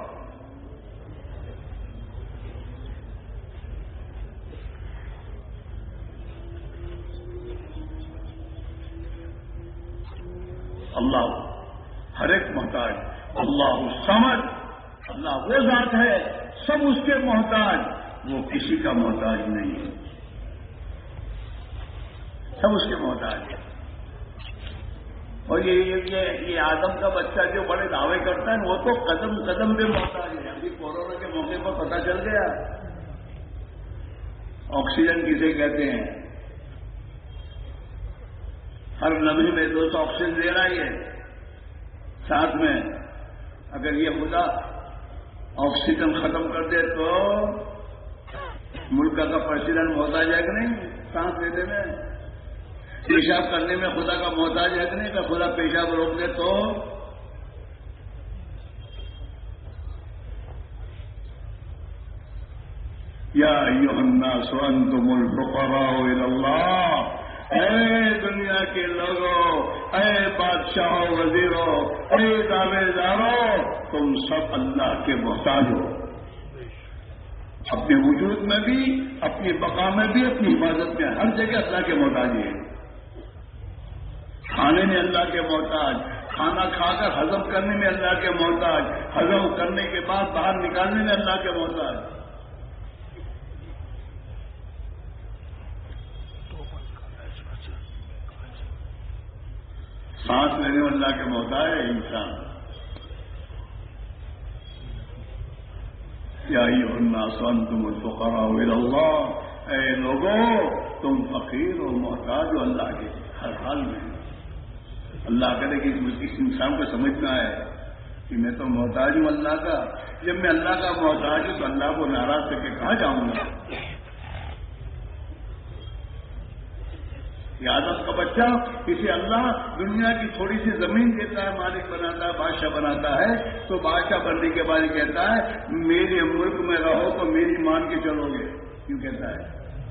اللہ ہر ایک محتاج، اللہ الصمد، اللہ وہ ذات ہے سب اس کے محتاج، وہ کسی کا محتاج نہیں ہے، سب اس کے محتاج ہے۔ اور یہ آدم کا بچہ جو بڑے دعوے کرتا ہے وہ تو قدم قدم پہ محتاج ہے۔ ابھی کورونا کے موقع پر پتہ چل گیا آکسیجن کسے کہتے ہیں، ہر لمحے میں 200 آکسیجن دے رہا ہے، ساتھ میں اگر یہ خدا آکسیجن ختم کر دے تو ملک کا پریزیڈنٹ محتاج ہے کہ نہیں؟ سانس لینے میں، پیشاب کرنے میں خدا کا محتاج ہے کہ نہیں؟ کہ خدا پیشاب روک دے تو یا ایھا الناس انتم الفقراء الی اللہ، اے دنیا کے لوگوں، اے بادشاہوں، وزیروں، اے دعوے داروں، تم سب اللہ کے محتاج ہو، اپنے وجود میں بھی، اپنی بقا میں بھی، اپنی حفاظت میں، ہر جگہ اللہ کے محتاج ہے۔ کھانے میں اللہ کے محتاج، کھانا کھا کر ہضم کرنے میں اللہ کے محتاج، ہضم کرنے کے بعد باہر نکالنے میں اللہ کے محتاج، سانس لینے میں اللہ کے محتاج ہے انسان۔ یا ایھا الناس انتم الفقراء الی اللہ، اے لوگوں تم فقیر اور محتاج ہو اللہ کے ہر حال میں۔ اللہ کرے کہ اس انسان کو سمجھنا ہے کہ میں تو محتاج ہوں اللہ کا، جب میں اللہ کا محتاج ہوں تو اللہ کو ناراض کر کے کہاں جاؤں گا؟ آدم کا بچہ کسی اللہ دنیا کی تھوڑی سی زمین دیتا ہے، مالک بناتا ہے، بادشاہ بناتا ہے، تو بادشاہ بننے کے بعد کہتا ہے میرے ملک میں رہو تو میری مان کے چلو گے، کیوں کہتا ہے؟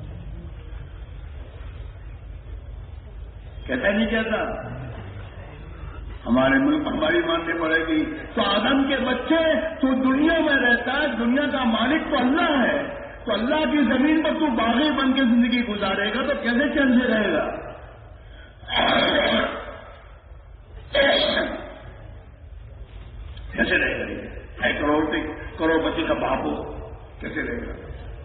کہتا نہیں کہتا ہمارے ملک ہماری ماننی پڑے گی؟ تو آدم کے بچے تو دنیا میں رہتا ہے، دنیا کا مالک تو اللہ ہے، تو اللہ کی زمین پر تو باغی بن کے زندگی گزارے گا تو کیسے چل سے رہے گا؟ کیسے رہے گا؟ کروڑ پتی کا باپ ہو، کیسے رہے گا؟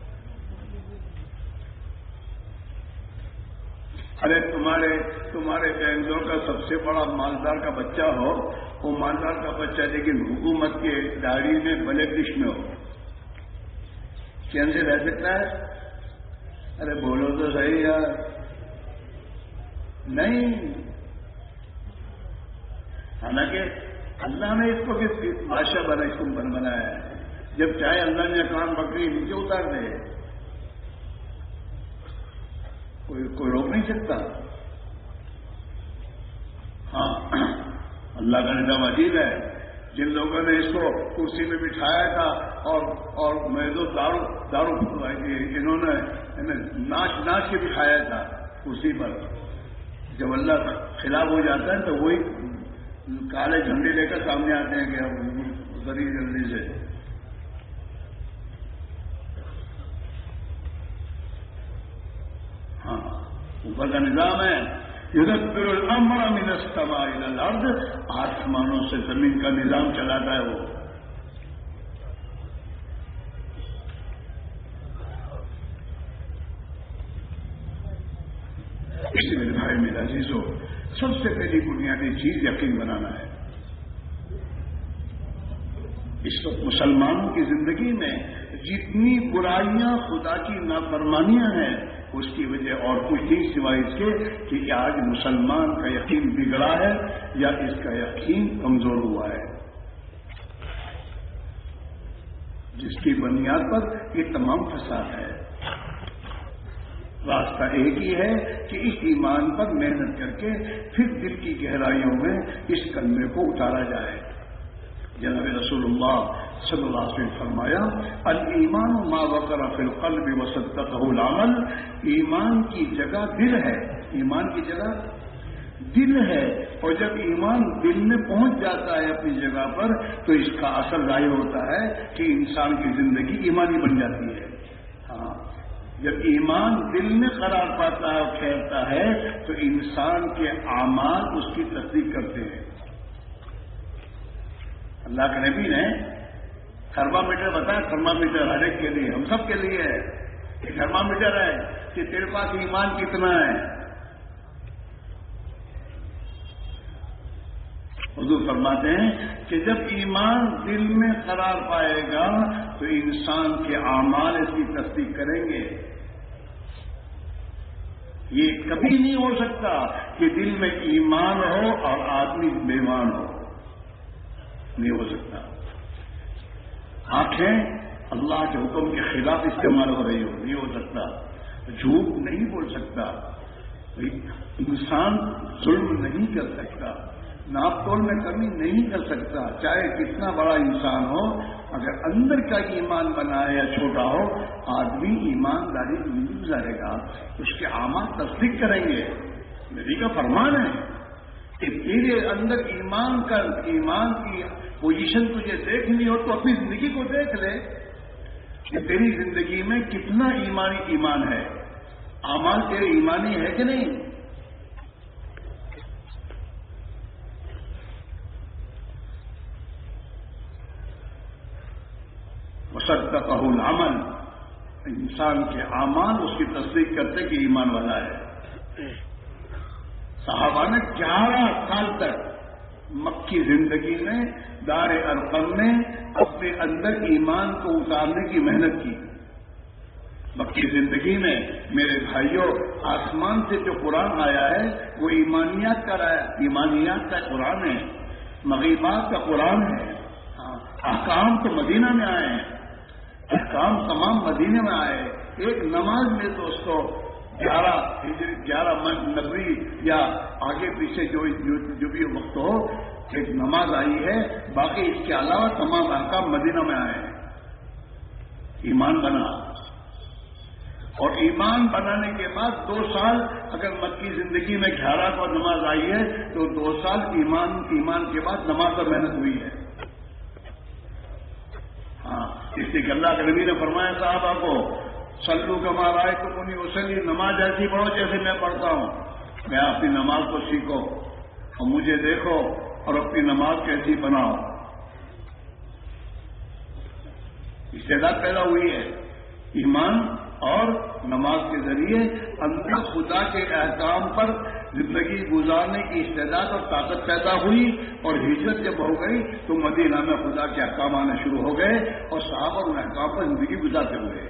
ارے تمہارے بینگلور کا سب سے بڑا مالدار کا بچہ ہو، وہ مالدار کا بچہ لیکن حکومت کے ڈائری میں بلیک لسٹ میں ہو، چین سے رہ سکتا ہے؟ ارے بولو تو صحیح یار، نہیں۔ حالانکہ اللہ نے اس کو بھی بادشاہ بنایا ہے، جب چاہے اللہ نے کان بکری نیچے اتار دے، کوئی روک نہیں سکتا۔ ہاں اللہ کا نظام عجیب ہے، جن لوگوں نے اس کو کرسی میں بٹھایا تھا اور میں تو دارو انہوں نے ناچ کے بٹھایا تھا کرسی پر، جب اللہ خلاف ہو جاتا ہے تو وہی کالے جھنڈے لے کر سامنے آتے ہیں کہ ذری جلدی سے۔ ہاں اوپر کا نظام ہے، یدبر الامر من السماء الى الارض، آسمانوں سے زمین کا نظام چلاتا ہے وہ۔ اس لیے میرے بھائی میرا عزیزو، سب سے پہلی بنیادی چیز یقین بنانا ہے۔ اس وقت مسلمانوں کی زندگی میں جتنی برائیاں خدا کی نافرمانیاں ہیں اس کی وجہ اور کچھ نہیں سوائے اس کے کہ آج مسلمان کا یقین بگڑا ہے یا اس کا یقین کمزور ہوا ہے، جس کی بنیاد پر یہ تمام فساد ہے۔ راستہ ایک ہی ہے کہ اس ایمان پر محنت کر کے پھر دل کی گہرائیوں میں اس کلمے کو اتارا جائے۔ جناب رسول اللہ صلی اللہ علیہ وسلم فرمایا الایمان ما وقر فی القلب وصدقہ العمل، ایمان کی جگہ دل ہے، ایمان کی جگہ دل ہے، اور جب ایمان دل میں پہنچ جاتا ہے اپنی جگہ پر تو اس کا اثر ظاہر ہوتا ہے کہ انسان کی زندگی ایمانی بن جاتی ہے۔ ہاں، جب ایمان دل میں قرار پاتا ہے اور ٹھہرتا ہے تو انسان کے اعمال اس کی تصدیق کرتے ہیں۔ اللہ کے نبی نے تھرمامیٹر بتایا، تھرمامیٹر ہر ایک کے لیے، ہم سب کے لیے ہے، یہ تھرمامیٹر ہے کہ تیرے پاس ایمان کتنا ہے۔ حضور فرماتے ہیں کہ جب ایمان دل میں قرار پائے گا تو انسان کے اعمال اس کی تصدیق کریں گے۔ یہ کبھی نہیں ہو سکتا کہ دل میں ایمان ہو اور آدمی بے ایمان ہو، نہیں ہو سکتا۔ آنکھیں اللہ کے حکم کے خلاف استعمال ہو رہی ہو، نہیں ہو سکتا۔ جھوٹ نہیں بول سکتا، انسان ظلم نہیں کر سکتا، ناپ تول میں کمی نہیں کر سکتا، چاہے کتنا بڑا انسان ہو، اگر اندر کا ایمان بنا ہے یا چھوٹا ہو، آدمی ایمانداری نہیں گزارے گا، اس کے اعمال تصدیق کریں گے۔ نبی کا فرمان ہے کہ تیرے اندر ایمان کی پوزیشن تجھے دیکھنی ہو تو اپنی زندگی کو دیکھ لے کہ تیری زندگی میں کتنا ایمان ہے، اعمال تیرے ایمانی ہے کہ نہیں۔ وصدقہ العمل، انسان کے اعمال اس کی تصدیق کرتے کہ ایمان والا ہے۔ صحابہ نے 11 سال تک مکی زندگی میں دار ارقم میں اپنے اندر ایمان کو اتارنے کی محنت کی۔ مکی زندگی میں میرے بھائیوں، آسمان سے جو قرآن آیا ہے وہ ایمانیات کا قرآن ہے، مغیبات کا قرآن ہے۔ احکام تو مدینہ میں آئے ہیں، احکام تمام مدینے میں آئے۔ ایک نماز میں تو اس کو 11 نبوی یا آگے پیچھے جو بھی وقت ہو، ایک نماز آئی ہے، باقی اس کے علاوہ تمام احکام مدینہ میں آئے ہیں۔ ایمان بنا، اور ایمان بنانے کے بعد 2 سال اگر مکی زندگی میں 11 کو نماز آئی ہے تو 2 سال ایمان کے بعد نماز پر محنت ہوئی ہے۔ ہاں، اس لیے کہ اللہ کے نبی نے فرمایا صحابہ کو صلو کما رأیتمونی اصلی، نماز ایسی پڑھو جیسے میں پڑھتا ہوں۔ میں اپنی نماز کو سیکھو اور مجھے دیکھو اور اپنی نماز کیسی بناؤ۔ استعداد پیدا ہوئی ہے ایمان اور نماز کے ذریعے، اندر خدا کے احکام پر زندگی گزارنے کی استعداد اور طاقت پیدا ہوئی، اور ہجرت جب ہو گئی تو مدینہ میں خدا کے احکام آنے شروع ہو گئے اور صحابہ ان احکام پر زندگی گزارتے ہوئے۔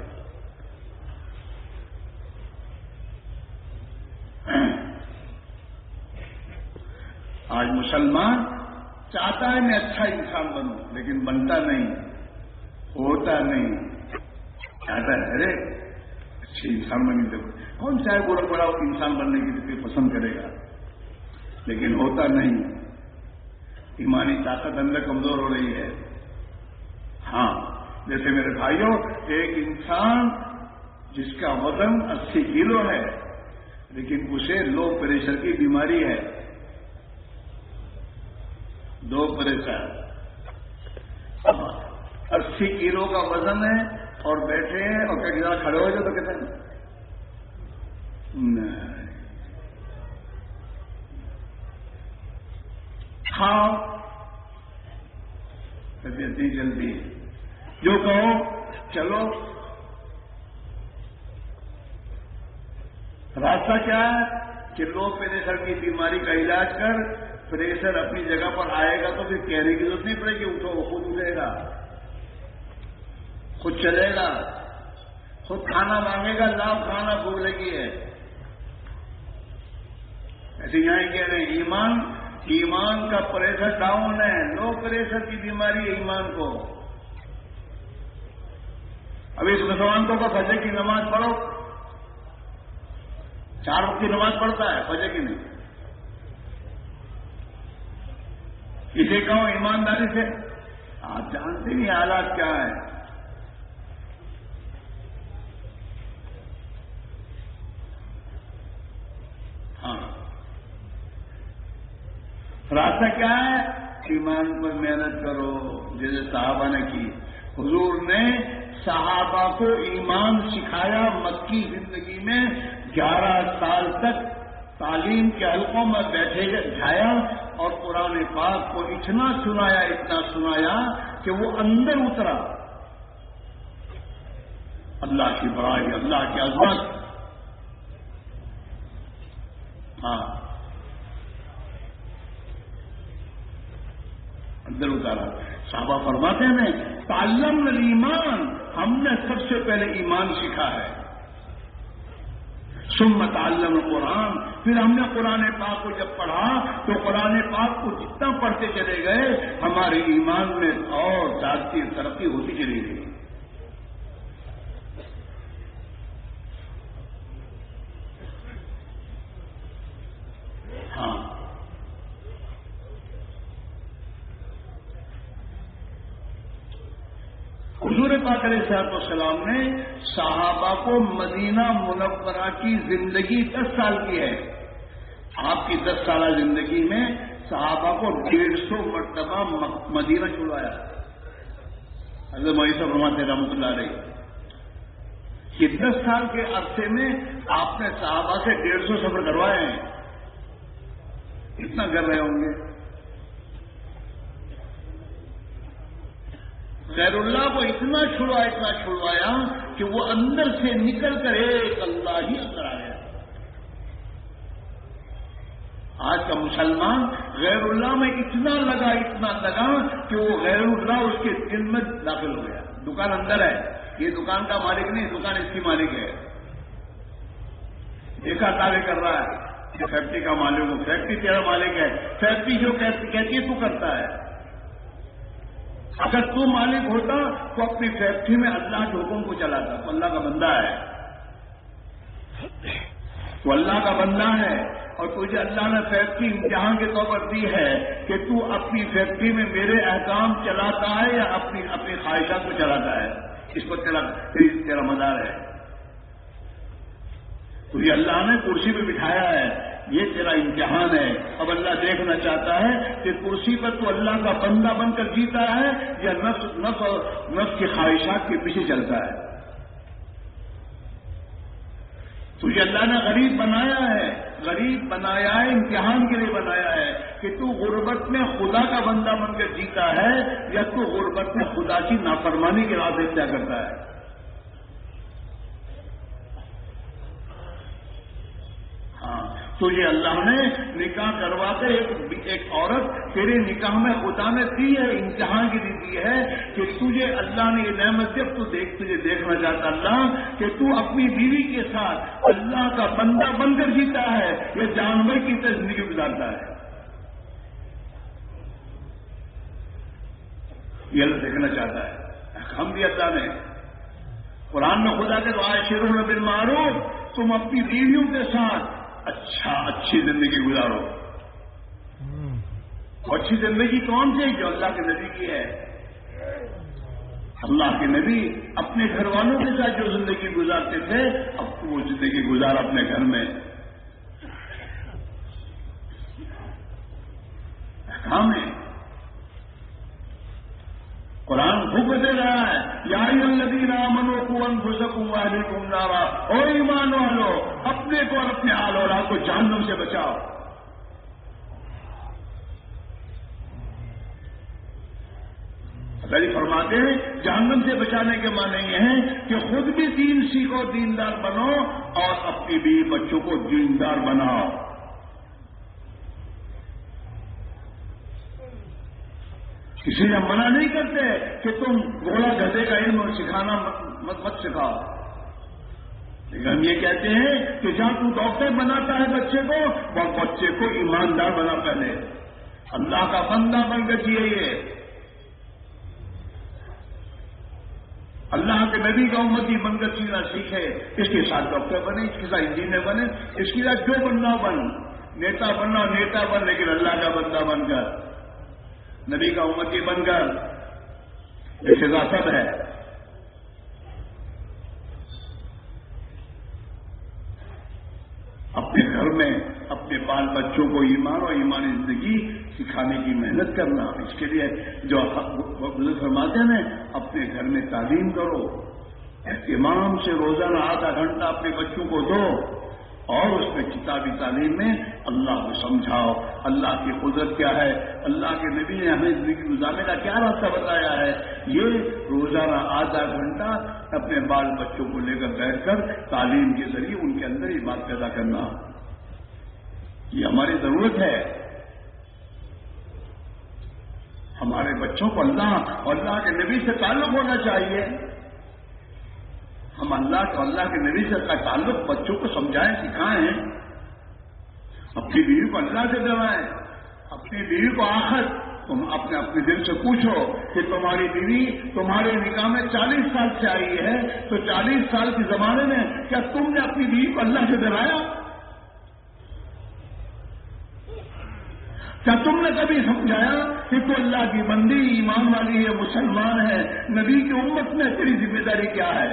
آج مسلمان چاہتا ہے میں اچھا انسان بنوں، لیکن بنتا نہیں، ہوتا نہیں۔ چاہتا ہے ارے اچھے انسان بننے دو، کون چاہے بڑا انسان بننے کی لیے پسند کرے گا، لیکن ہوتا نہیں۔ ایمانی طاقت اندر کمزور ہو رہی ہے۔ ہاں، جیسے میرے بھائیوں، ایک انسان جس کا وزن 80 کلو ہے لیکن اسے لو پریشر کی بیماری ہے، لو پریشر، 80 کلو کا وزن ہے اور بیٹھے ہیں اور کہیں ذرا کھڑے ہو جائے تو کہتے ہیں نہیں، کھاؤ، طبیعت نہیں چلتی، جو کہو چلو۔ راستہ کیا ہے کہ لو پریشر کی بیماری کا علاج کر، پریشر اپنی جگہ پر آئے گا تو پھر کہنے کی ضرورت نہیں پڑے گی، اٹھو وہ خود اٹھے گا۔ خود چلے گا، خود کھانا مانگے گا، لاؤ کھانا بھوک لگی ہے. ایسے یہاں کہہ رہے ہیں ایمان کا پریشر ڈاؤن ہے، لو پریشر کی بیماری ہے ایمان کو. ابھی اس مسلمان کو فجر کی نماز پڑھو، 4 وقت کی نماز پڑھتا ہے، فجر کی نہیں. اسے کہو ایمانداری سے، آپ جانتے نہیں حالات کیا ہے. ہاں راستہ کیا ہے؟ ایمان پر محنت کرو جیسے صحابہ نے کی. حضور نے صحابہ کو ایمان سکھایا. مکی زندگی میں 11 سال تک تعلیم کے حلقوں میں بیٹھے جایا اور قرآن پاک کو اتنا سنایا کہ وہ اندر اترا. اللہ کی بڑائی، اللہ کی عظمت. ہاں اندر اتارا. صحابہ فرماتے ہیں تعلمنا الایمان، ہم نے سب سے پہلے ایمان سیکھا ہے. ثم تعلمنا القرآن، پھر ہم نے قرآن پاک کو جب پڑھا تو قرآن پاک کو جتنا پڑھتے چلے گئے ہمارے ایمان میں اور زیادتی ترقی ہوتی چلی گئی. ہاں حضور پاک علیہ الصلوۃ والسلام نے صحابہ کو مدینہ منورہ کی زندگی 10 سال کی ہے. آپ کی 10 سالہ زندگی میں صحابہ کو 150 مرتبہ مدینہ چھڑوایا. حضرت مولوی صاحب فرماتے ہیں رحمۃ اللہ علیہ کہ 10 سال کے عرصے میں آپ نے صحابہ سے 150 سفر کروائے ہیں. کتنا کر رہے ہوں گے؟ غیر اللہ کو اتنا چھڑوایا کہ وہ اندر سے نکل کر ایک اللہ ہی اندر آ گیا. آج کا مسلمان غیر اللہ میں اتنا لگا کہ وہ غیر اللہ اس کے دل میں داخل ہو گیا. دکان اندر ہے، یہ دکان کا مالک نہیں، دکان اس کی مالک ہے. دیکھا دعوے کر رہا ہے کہ فیکٹری کا مالک ہوں، فیکٹری تیرا مالک ہے. فیکٹری جو کہتی ہے تو کرتا ہے. اگر تو مالک ہوتا تو اپنی فیکٹری میں اللہ کے حکم کو چلاتا. تو اللہ کا بندہ ہے، تو اللہ کا بندہ ہے اور تجھے اللہ نے فیکٹری امتحان کے طور پر دی ہے کہ تو اپنی فیکٹری میں میرے احکام چلاتا ہے یا اپنی خواہشات کو چلاتا ہے. اس پر تیرا مدار ہے. تجھے اللہ نے کرسی پہ بٹھایا ہے، یہ تیرا امتحان ہے. اب اللہ دیکھنا چاہتا ہے کہ کرسی پر تو اللہ کا بندہ بن کر جیتا ہے یا نفس کی خواہشات کے پیچھے چلتا ہے. تجھے اللہ نے غریب بنایا ہے، امتحان کے لیے بنایا ہے کہ تو غربت میں خدا کا بندہ بن کر جیتا ہے یا تو غربت میں خدا کی نافرمانی کے راستے اختیار کرتا ہے. ہاں تو یہ اللہ نے نکاح کروا کے ایک عورت تیرے نکاح میں خدا نے دی ہے، امتحان کے لیے دی ہے کہ تجھے اللہ نے یہ نعمت جب تجھے دیکھنا چاہتا اللہ کہ تو اپنی بیوی کے ساتھ اللہ کا بندہ بن کر جیتا ہے یا جانور کی طرح زندگی گزارتا ہے. یہ اللہ دیکھنا چاہتا ہے. ہم بھی اللہ نے قرآن میں خدا کے وعاشرون بالمعروف، تم اپنی بیویوں کے ساتھ اچھی زندگی گزارو. اچھی زندگی کون سی؟ جو اللہ کے نبی کی ہے. اللہ کے نبی اپنے گھر والوں کے ساتھ جو زندگی گزارتے تھے اب تو وہ زندگی گزار اپنے گھر میں. احکام ہے. قرآن حکم دے رہا ہے یا ایھا الذین آمنوا قوا انفسکم واہلیکم نارا، او ایمان والو اپنے کو اور اپنے آل اولاد کو جہنم سے بچاؤ. اللہ فرماتے ہیں جہنم سے بچانے کے معنی یہ ہیں کہ خود بھی دین سیکھو، دیندار بنو اور اپنی بیوی بچوں کو دیندار بناؤ. اسی لیے ہم منع نہیں کرتے کہ تم گھوڑا گدھے کا علم سکھانا مت سکھاؤ، لیکن ہم یہ کہتے ہیں کہ جہاں تو ڈاکٹر بناتا ہے بچے کو، وہ بچے کو ایماندار بنا، پہلے اللہ کا بندہ بن کر جیے، یہ اللہ کے نبی کا امتی بن کر جینا سیکھے، اس کے ساتھ ڈاکٹر بنے، اس کے ساتھ انجینئر بنے، اس کے ساتھ جو بننا بن، نیتا بننا نیتا بن، لیکن اللہ کا بندہ بن کر، نبی کا امتی بن کر، یہ سزا سب ہے۔ اپنے گھر میں اپنے بال بچوں کو ایمان اور ایمانی زندگی سکھانے کی محنت کرنا، اس کے لیے جو بزرگ فرماتے ہیں اپنے گھر میں تعلیم کرو، اہتمام سے روزانہ آدھا گھنٹہ اپنے بچوں کو دو، اور اس میں کتابی تعلیم میں اللہ کو سمجھاؤ، اللہ کی قدرت کیا ہے، اللہ کے نبی نے ہمیں زندگی گزارنے کا کیا راستہ بتایا ہے، یہ روزانہ آدھا گھنٹہ اپنے بال بچوں کو لے کر بیٹھ کر تعلیم کے ذریعے ان کے اندر یہ بات پیدا کرنا، یہ ہماری ضرورت ہے۔ ہمارے بچوں کو اللہ اور اللہ کے نبی سے تعلق ہونا چاہیے، ہم اللہ اور اللہ کے نبی سے کا تعلق بچوں کو سمجھائیں، سکھائیں، اپنی بیوی کو اللہ سے ڈرائیں، اپنی بیوی کو آخر تم اپنے دل سے پوچھو کہ تمہاری بیوی تمہارے نکاح میں 40 سال سے آئی ہے، تو 40 سال کے زمانے میں کیا تم نے اپنی بیوی کو اللہ سے ڈرایا؟ کیا تم نے کبھی سمجھایا کہ تو اللہ کی بندی، ایمان والی ہے، مسلمان ہے، نبی کی امت میں تیری ذمہ داری کیا ہے؟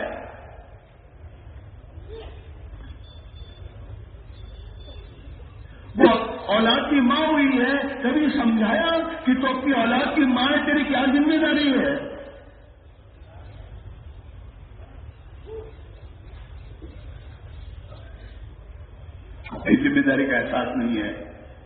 وہ اولاد کی ماں ہوئی ہے، کبھی سمجھایا کہ تو اپنی اولاد کی ماں ہے، تیری کیا ذمہ داری ہے؟ اپنی ذمہ داری کا احساس نہیں ہے۔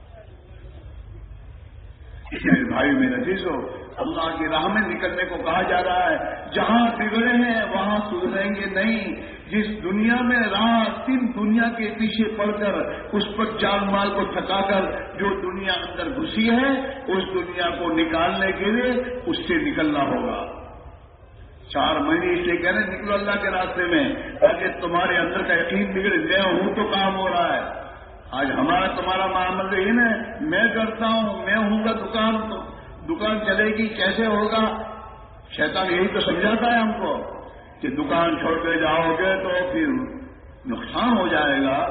میرے بھائی میرے عزیزو، اللہ کی راہ میں نکلنے کو کہا جا رہا ہے، جہاں بگڑے ہیں وہاں سدھریں گے نہیں۔ جس دنیا میں رات دن دنیا کے پیچھے پڑ کر اس پر جان مال کو تھکا کر جو دنیا اندر گھسی ہے، اس دنیا کو نکالنے کے لیے اس سے نکلنا ہوگا۔ 4 مہینے اس لیے کہہ رہے نکلو اللہ کے راستے میں، تاکہ تمہارے اندر کا یقین بگڑے، میں ہوں تو کام ہو رہا ہے۔ آج ہمارا تمہارا معاملہ یہ ہے، میں کرتا ہوں، میں ہوں گا دکان، تو دکان چلے گی کیسے ہوگا؟ شیطان یہی تو سمجھاتا ہے ہم کو کہ دکان چھوڑ کے جاؤ گے تو پھر نقصان ہو جائے گا۔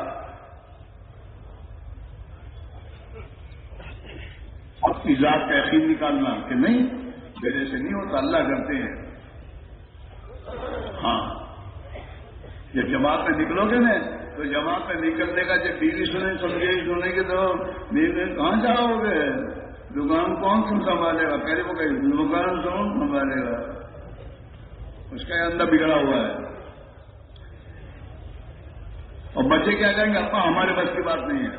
اپنی ذات کا یقین نکالنا کہ نہیں، میرے سے نہیں ہوتا، اللہ کرتے ہیں۔ ہاں، جب جماعت میں نکلو گے نا، تو جماعت میں نکلنے کا جب بیوی سنے، سمجھے سنے گے تو بیوی کہاں جاؤ گے؟ دکان کون سنبھالے گا؟ پہلے وہ کہیں دکان کون سنبھالے گا؟ اس کا اندر بگڑا ہوا ہے۔ اور بچے کیا کہیں گے؟ ابا ہمارے بس کی بات نہیں ہے۔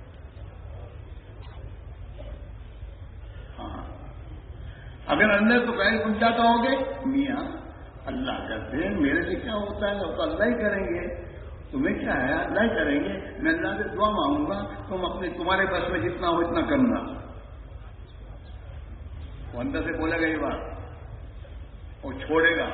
ہاں، اگر اندر تو کہیں تم کیا کہو گے؟ میاں اللہ کرتے ہیں، میرے سے کیا ہوتا ہے؟ تو اللہ ہی کریں گے، تمہیں کیا ہے؟ اللہ ہی کریں گے، میں اللہ سے دعا مانگوں گا، تمہارے بس میں جتنا ہو اتنا کرنا۔ وہ اندر سے بولے گا یہ بات، وہ چھوڑے گا۔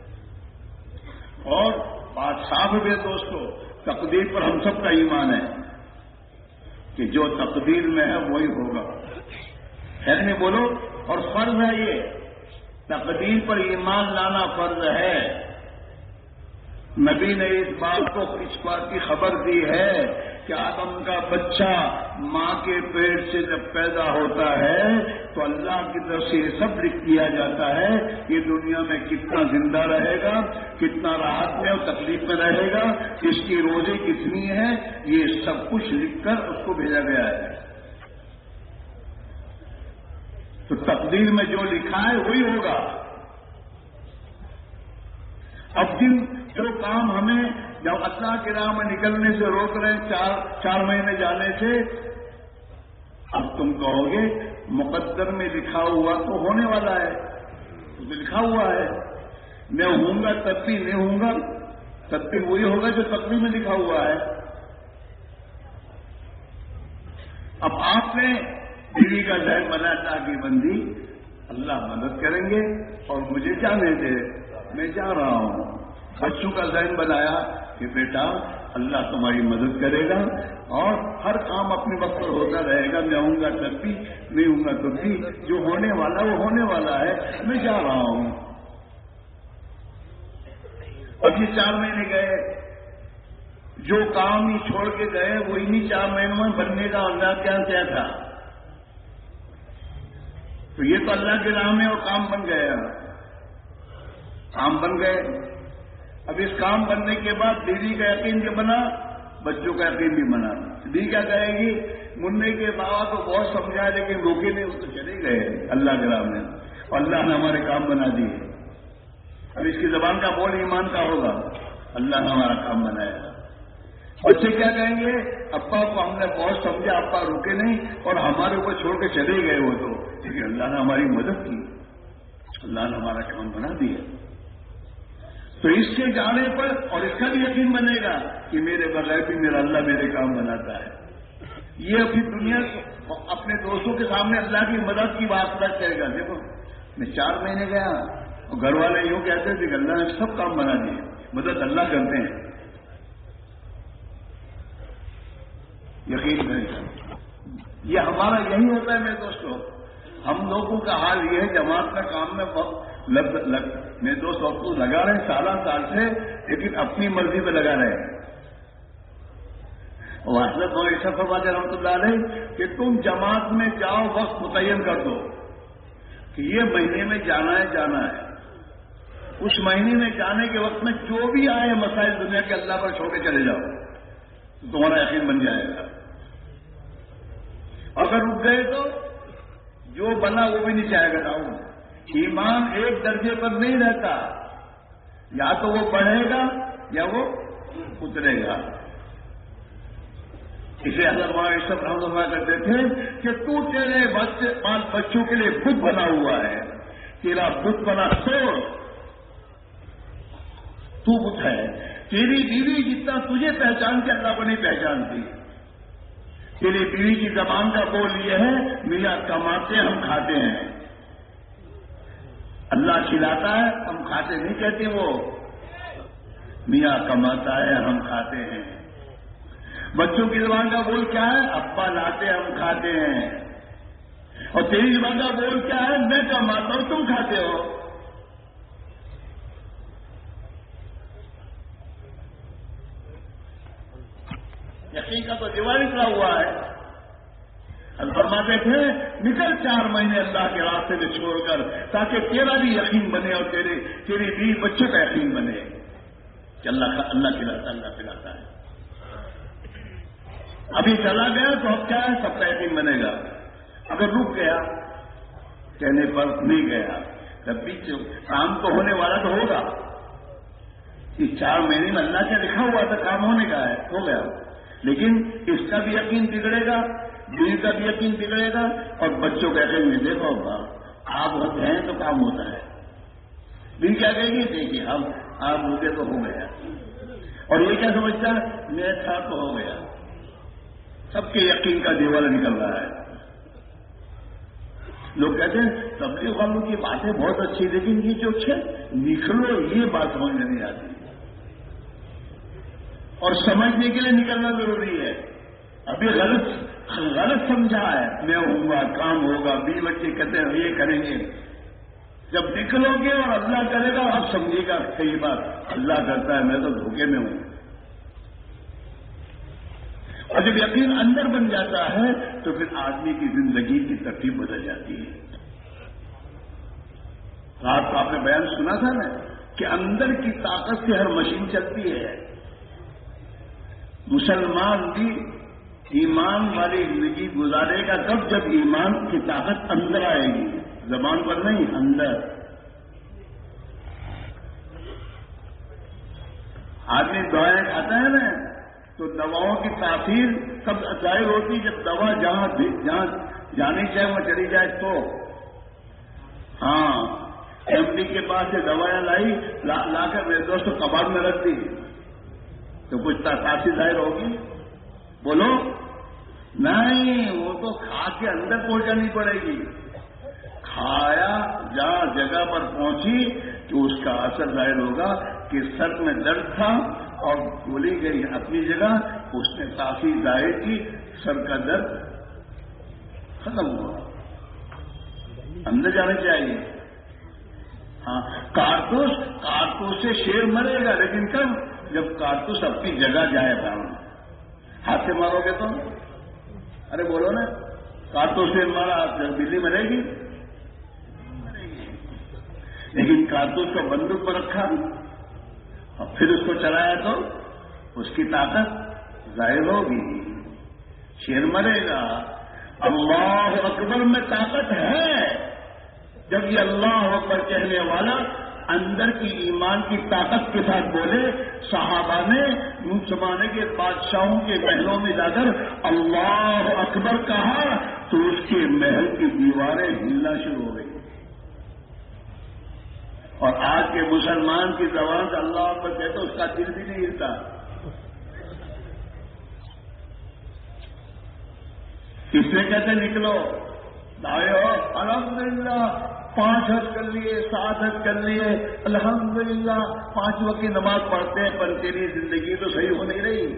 اور بات صاف ہے دوستو، تقدیر پر ہم سب کا ایمان ہے کہ جو تقدیر میں ہے وہی ہوگا، خیر نہیں بولو۔ اور فرض ہے، یہ تقدیر پر ایمان لانا فرض ہے۔ نبی نے اس بات کی خبر دی ہے کہ آدم کا بچہ ماں کے پیٹ سے جب پیدا ہوتا ہے تو اللہ کی طرف سے یہ سب لکھ دیا جاتا ہے، یہ دنیا میں کتنا زندہ رہے گا، کتنا راحت میں اور تکلیف میں رہے گا، اس کی روزی کتنی ہے، یہ سب کچھ لکھ کر اس کو بھیجا گیا ہے۔ تو تقدیر میں جو لکھا ہے وہی ہوگا۔ اب جو کام ہمیں جب اللہ کی راہ میں نکلنے سے روک رہے ہیں، 4 مہینے جانے سے، اب تم کہو گے مقدر میں لکھا ہوا تو ہونے والا ہے، تو لکھا ہوا ہے، میں ہوں گا تب بھی، نہیں ہوں گا تب بھی وہی ہوگا جو تقدیر میں لکھا ہوا ہے۔ اب آپ نے بیوی کا ذہن بنا اللہ کی بندی، اللہ مدد کریں گے اور مجھے جانے دے، میں جا رہا ہوں۔ بچوں کا ذہن بنایا کہ بیٹا اللہ تمہاری مدد کرے گا اور ہر کام اپنے وقت پر ہوتا رہے گا، میں ہوں گا تب بھی، نہیں ہوں گا تب بھی، جو ہونے والا وہ ہونے والا ہے، میں جا رہا ہوں۔ اب یہ 4 مہینے گئے، جو کام ہی چھوڑ کے گئے وہ انہی 4 مہینوں میں بننے کا انداز کیا تھا؟ تو یہ تو اللہ کے راہ میں اور کام بن گیا، کام بن گئے۔ اب اس کام بننے کے بعد بیوی کا یقین بھی بنا، بچوں کا یقین بھی بنا۔ بیوی کیا کہے گی؟ مننے کے بابا کو بہت سمجھایا لیکن روکے نہیں، وہ تو چلے گئے اللہ کے راہ میں، اور اللہ نے ہمارے کام بنا دیے۔ اب اس کی زبان کا بول ایمان کا ہوگا، اللہ نے ہمارا کام بنایا۔ بچے کیا کہیں گے؟ ابا کو ہم نے بہت سمجھا، ابا رکے نہیں اور ہمارے اوپر چھوڑ کے چلے گئے وہ تو، لیکن اللہ نے ہماری مدد کی، اللہ نے ہمارا کام بنا دیا۔ تو اس کے جانے پر اور اس کا بھی یقین بنے گا کہ میرے بغیر بھی میرا اللہ میرے کام بناتا ہے۔ یہ اپنی دنیا اپنے دوستوں کے سامنے اللہ کی مدد کی بات کرے گا۔ دیکھو میں 4 مہینے گیا اور گھر والے یوں کہتے تھے کہ اللہ نے سب کام بنا دیے، مدد اللہ کرتے ہیں۔ یقین کریں، یہ ہمارا یہی ہوتا ہے میرے دوستوں۔ ہم لوگوں کا حال یہ ہے، جماعت کا کام میں میرے دوست وقت لگا رہے ہیں سال سے، لیکن اپنی مرضی پہ لگا رہے ہیں۔ اور حضرت ایسا فرماتے رحمۃ اللہ علیہ کہ تم جماعت میں جاؤ، وقت متعین کر دو کہ یہ مہینے میں جانا ہے۔ اس مہینے میں جانے کے وقت میں جو بھی آئے مسائل دنیا کے اللہ پر چھوڑ کے چلے جاؤ، تو تمہارا یقین بن جائے گا۔ اگر رک گئے تو جو بنا وہ بھی نہیں چاہے گا۔ ایمان ایک درجے پر نہیں رہتا، یا تو وہ بڑھے گا یا وہ اترے گا۔ اسے حضرت مولانا اشرف رحمۃ اللہ کرتے تھے کہ تو تیرے 5 بچوں کے لیے بت بنا ہوا ہے، تیرا بت بنا توڑ، تو بت ہے۔ تیری بیوی جتنا تجھے پہچانتی اللہ کو نہیں پہچانتی۔ تیری بیوی کی زبان کا بول یہ ہے میاں کماتے ہم کھاتے ہیں، اللہ کھلاتا ہے ہم کھاتے نہیں کہتے، وہ میاں کماتا ہے ہم کھاتے ہیں۔ بچوں کی زبان کا بول کیا ہے؟ ابا لاتے ہم کھاتے ہیں۔ اور تیری زبان کا بول کیا ہے؟ میں کماتا ہوں تم کھاتے ہو۔ یقین کا تو دیوار نکلا ہوا ہے۔ فرماتے تھے نکل 4 مہینے اللہ کے راستے میں چھوڑ کر، تاکہ تیرا بھی یقین بنے اور تیری بیوی بچوں کا یقین بنے کہ اللہ کھلاتا ہے۔ ابھی چلا گیا تو اب کیا ہے؟ سب کا یقین بنے گا۔ اگر رک گیا کہنے پر نہیں گیا، تب بھی کام تو ہونے والا تو ہوگا۔ اس 4 مہینے میں اللہ کیا لکھا ہوا تھا کام ہونے کا ہے، ہو گیا، لیکن اس کا بھی یقین بگڑے گا، بیوی کا بھی یقین بگڑے گا اور بچوں کا یقین نہیں۔ دیکھو آپ ہوتے ہیں تو کام ہوتا ہے۔ بیوی کیا کہے گی؟ دیکھیے آپ ہوتے تو ہو گیا، اور یہ کیا سمجھتا ہے؟ میں تھا تو ہو گیا۔ سب کے یقین کا دیوالہ نکل رہا ہے۔ لوگ کہتے ہیں تبلیغ والوں کی باتیں بہت اچھی، لیکن یہ جو نکلو یہ بات سمجھ میں نہیں آتی، اور سمجھنے کے لیے نکلنا ضروری ہے۔ ابھی غلط سمجھا ہے، میں ہوں گا کام ہوگا، بیوی بچے کہتے ہیں یہ کریں گے، جب نکلو گے اور اللہ کرے گا آپ سمجھے گا صحیح بات اللہ کرتا ہے، میں تو دھوکے میں ہوں۔ اور جب یقین اندر بن جاتا ہے تو پھر آدمی کی زندگی کی ترتیب بدل جاتی ہے۔ رات کو آپ نے بیان سنا تھا نا کہ اندر کی طاقت سے ہر مشین چلتی ہے۔ مسلمان بھی ایمان والی زندگی گزارے گا تب جب ایمان کی طاقت اندر آئے گی، زبان پر نہیں، اندر۔ آدمی دوائیں کھاتا ہے نا تو دواؤں کی تاثیر کب ظاہر ہوتی؟ جب دوا جہاں جانی چاہے وہاں چلی جائے تو۔ ہاں ایم ڈی کے پاس سے دوائیں لا کر میرے دوست کباڑ میں رکھ دی تو کچھ تاثیر ظاہر ہوگی؟ بولو نہیں، وہ تو کھا کے اندر پہنچانی پڑے گی۔ کھایا جہاں جگہ پر پہنچی تو اس کا اثر ظاہر ہوگا کہ سر میں درد تھا اور بولی گئی اپنی جگہ، اس نے کافی ظاہر کی، سر کا درد ختم ہوا۔ اندر جانا چاہیے۔ ہاں، کارتوس سے شیر مرے گا، لیکن کب؟ جب کارتوس اپنی جگہ جائے گا۔ ہاتھ سے مارو گے تو ارے بولو نا، کارتوس سے مارا بلی مرے گی؟ لیکن کارتوس کو بندوق پر رکھا اور پھر اس کو چلایا تو اس کی طاقت ظاہر ہوگی، شیر مرے گا۔ اللہ اکبر میں طاقت ہے۔ جب یہ اللہ اکبر کہنے والا اندر کی ایمان کی طاقت کے ساتھ بولے، صحابہ نے اس زمانے کے بادشاہوں کے محلوں میں جا کر اللہ اکبر کہا تو اس کے محل کی دیواریں ہلنا شروع ہو گئی۔ اور آج کے مسلمان کی زبان سے اللہ اکبر کہتے تو اس کا دل بھی نہیں ہلتا۔ کس نے کہتے نکلو دعوے ہو الحمدللہ 5 حج کر لیے، 7 حج کر لیے، الحمدللہ 5 وقت کی نماز پڑھتے ہیں، پر تیری زندگی تو صحیح ہو نہیں رہی۔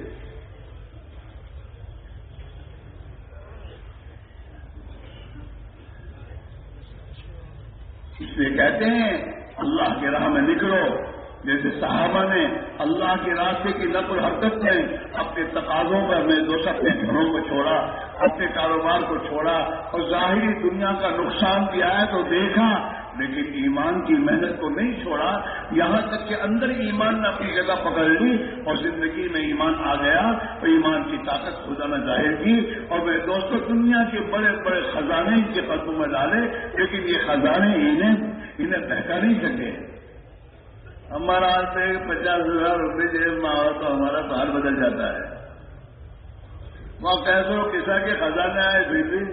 اس لیے کہتے ہیں اللہ کی راہ میں نکلو، جیسے صحابہ نے اللہ کے راستے کی نقل حرکت میں اپنے تقاضوں پر میں دوست اپنے گھروں کو چھوڑا، اپنے کاروبار کو چھوڑا اور ظاہری دنیا کا نقصان بھی آیا تو دیکھا، لیکن ایمان کی محنت کو نہیں چھوڑا، یہاں تک کہ اندر ایمان نے اپنی جگہ پکڑ لی اور زندگی میں ایمان آ گیا اور ایمان کی طاقت خدا نے ظاہر کی۔ اور میرے دوستوں، دنیا کے بڑے بڑے خزانے ان کے قدموں میں ڈالے، لیکن یہ خزانے انہیں بہکا نہیں سکے۔ ہمارا آج سے 50,000 روپئے جیب میں آؤ تو ہمارا تو حال بدل جاتا ہے۔ وہاں کیسے کسا کے خزانے آئے پھر بھی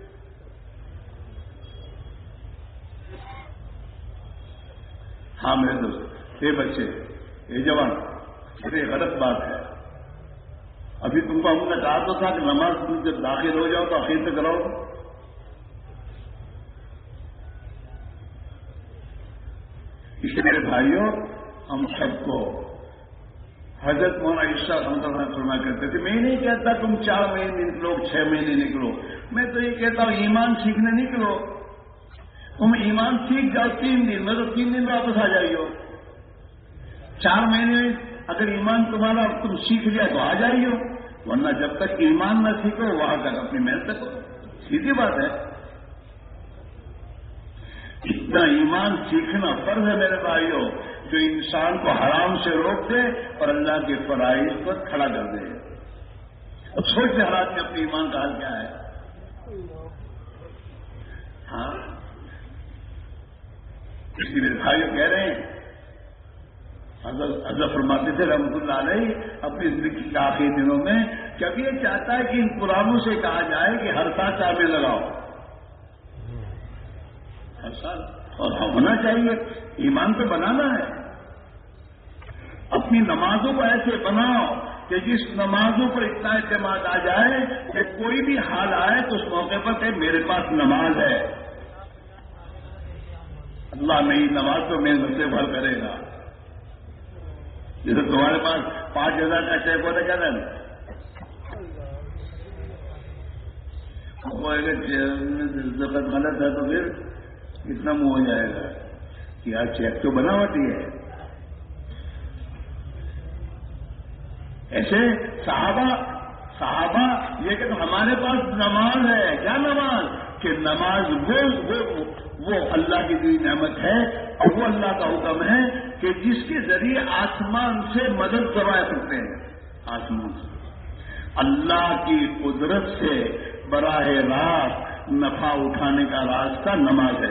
ہاں میرے دوست، یہ بچے، یہ جوان، یہ غلط بات ہے۔ ابھی تم کو ہم نے کہا تو تھا کہ نماز تم جب داخل ہو جاؤ تو آخر تک رہو۔ اس لیے بھائیوں، ہم سب کو حضرت مولانا عیسیٰ رحمۃ اللہ فرمایا کرتے تھے، میں نہیں کہتا تم 4 مہینے نکلو، 6 مہینے نکلو، میں تو یہ کہتا ہوں ایمان سیکھنے نکلو۔ تم ایمان سیکھ جاؤ 3 دن میں، تو 3 دن واپس آ جائیو۔ 4 مہینے اگر ایمان تمہارا تم سیکھ لیا تو آ جائیو، ورنہ جب تک ایمان نہ سیکھو وہاں تک اپنی محنت کرو۔ سیدھی بات ہے۔ اتنا ایمان سیکھنا فرض ہے میرے بھائیوں، جو انسان کو حرام سے روک دے اور اللہ کے فرائض پر کھڑا کر دے۔ اب سوچ لے حالات میں اپنے ایمان کا حال کیا ہے۔ ہاں، اس لیے میرے بھائیوں کہہ رہے ہیں، حضرت فرماتے تھے رحمۃ اللہ علیہ اپنی زندگی کے آخری دنوں میں کہ اب یہ چاہتا ہے کہ ان قرآنوں سے کہا جائے کہ ہر سال چابے لگاؤ، ہر سال، اور ہونا چاہیے، ایمان پہ بنانا ہے۔ اپنی نمازوں کو ایسے بناؤ کہ جس نمازوں پر اتنا اعتماد آ جائے کہ کوئی بھی حال آئے تو اس موقع پر کہ میرے پاس نماز ہے، اللہ میری نماز تو میرے سے بھر کرے گا۔ جیسے تمہارے پاس 5,000 کا چیک ہوتا کیا دن اگر غلط ہے تو پھر کتنا منہ ہو جائے گا کہ یار چیک تو بنا ہوتی ہے۔ ایسے صحابہ یہ کہ ہمارے پاس نماز ہے، کیا نماز؟ کہ نماز وہ اللہ کی دی نعمت ہے اور وہ اللہ کا حکم ہے کہ جس کے ذریعے آسمان سے مدد کروا سکتے ہیں۔ آسمان سے اللہ کی قدرت سے براہ راست نفع اٹھانے کا راستہ نماز ہے۔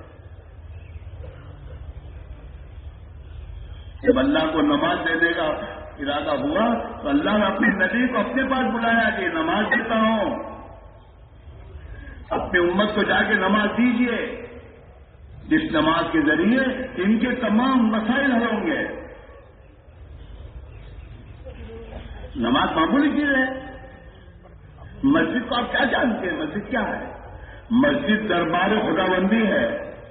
جب اللہ کو نماز دینے کا ارادہ ہوا تو اللہ نے اپنے نبی کو اپنے پاس بلایا کہ نماز دیتا ہوں، اپنے امت کو جا کے نماز دیجیے، جس نماز کے ذریعے ان کے تمام مسائل حل ہوں گے۔ نماز معمولی چیز ہے۔ مسجد کو آپ کیا جانتے ہیں؟ مسجد کیا ہے؟ مسجد دربار خداوندی ہے،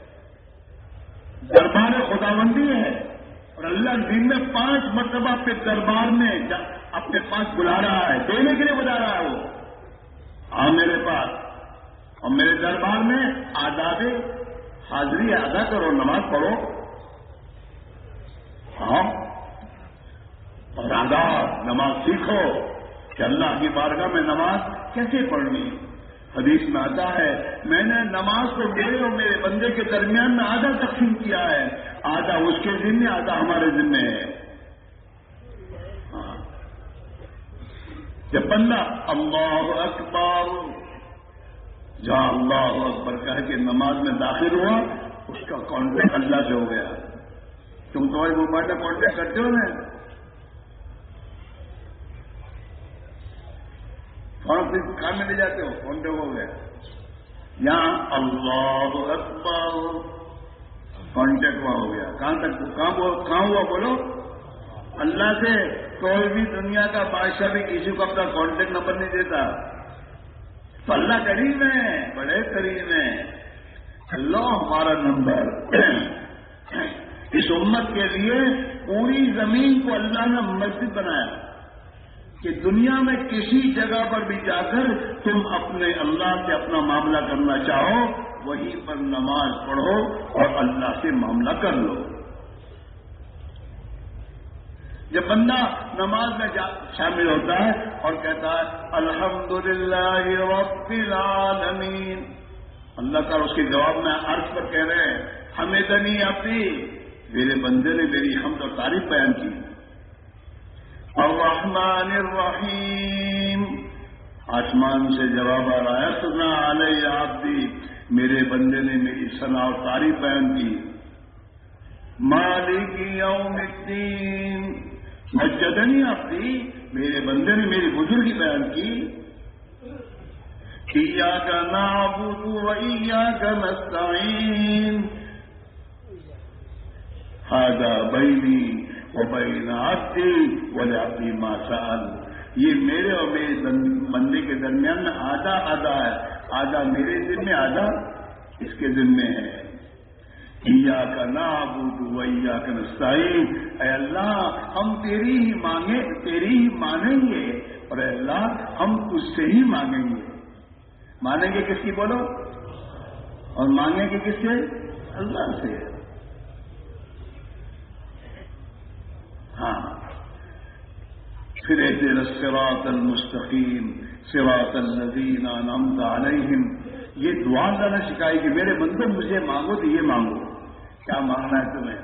دربار خداوندی ہے، اور اللہ دن میں 5 مرتبہ اپنے دربار میں اپنے پاس بلا رہا ہے، دینے کے لیے بلا رہا ہے وہ میرے پاس، اور میرے دربار میں آداب حاضری ادا کرو، نماز پڑھو، ہاں، اور آداب نماز سیکھو کہ اللہ کی بارگاہ میں نماز کیسے پڑھنی۔ حدیث میں آتا ہے میں نے نماز کو میرے اور میرے بندے کے درمیان میں آدھا تقسیم کیا ہے، آدھا اس کے ذمے آدھا ہمارے ذمے ہے۔ جب بندہ اللہ اکبر جہاں اللہ اکبر کہہ کے نماز میں داخل ہوا، اس کا کانٹیکٹ اللہ سے ہو گیا۔ تم تمہارے موبائل میں کانٹیکٹ کرتے ہو نا، فون سے کام میں لے جاتے ہو، کانٹیکٹ ہو گیا۔ یہاں اللہ اکبر کانٹیکٹ ہوا ہو گیا۔ کہاں ہوا بولو؟ اللہ سے۔ کوئی بھی دنیا کا بادشاہ بھی کسی کو اپنا کانٹیکٹ نمبر نہیں دیتا، تو اللہ کریم ہے، بڑے کریم ہے۔ اللہ ہمارا نمبر اس امت کے لیے پوری زمین کو اللہ نے مسجد بنایا کہ دنیا میں کسی جگہ پر بھی جا کر تم اپنے اللہ سے اپنا معاملہ کرنا چاہو، وہیں پر نماز پڑھو اور اللہ سے معاملہ کر لو۔ جب بندہ نماز میں شامل ہوتا ہے اور کہتا ہے الحمدللہ رب العالمین، اللہ تعالیٰ اس کے جواب میں عرض پر کہہ رہے ہیں حمدنی عبدی، میرے بندے نے میری حمد اور تعریف بیان کی۔ الرحمن الرحیم، آسمان سے جواب آ رہا ہے ثنا علی عبدی، میرے بندے نے میری ثنا اور تعریف بیان کی۔ مالک یوم الدین، مجدنی عبدی، میرے بندے نے میری بزرگی بیان کی۔ ایاک نعبد و ایاک نستعین، ھذا بینی وبین عبدی ولعبدی ما سأل، یہ میرے اور میرے بندے کے درمیان آدھا آدھا ہے، آدھا میرے ذمے آدھا اس کے ذمے ہے۔ ایاک نعبد و ایاک نستعین، اے اللہ ہم تیری ہی مانیں گے، اور اے اللہ ہم تجھ سے ہی مانگیں گے۔ مانیں گے کس کی بولو؟ اور مانگیں گے کس سے؟ اللہ سے۔ ہاں، پھر اہدنا الصراط المستقیم صراط الذین انعمت علیہم، یہ دعا اللہ نے سکھائی کہ میرے بندو مجھے مانگو تو یہ مانگو، کیا مانگنا ہے تمہیں؟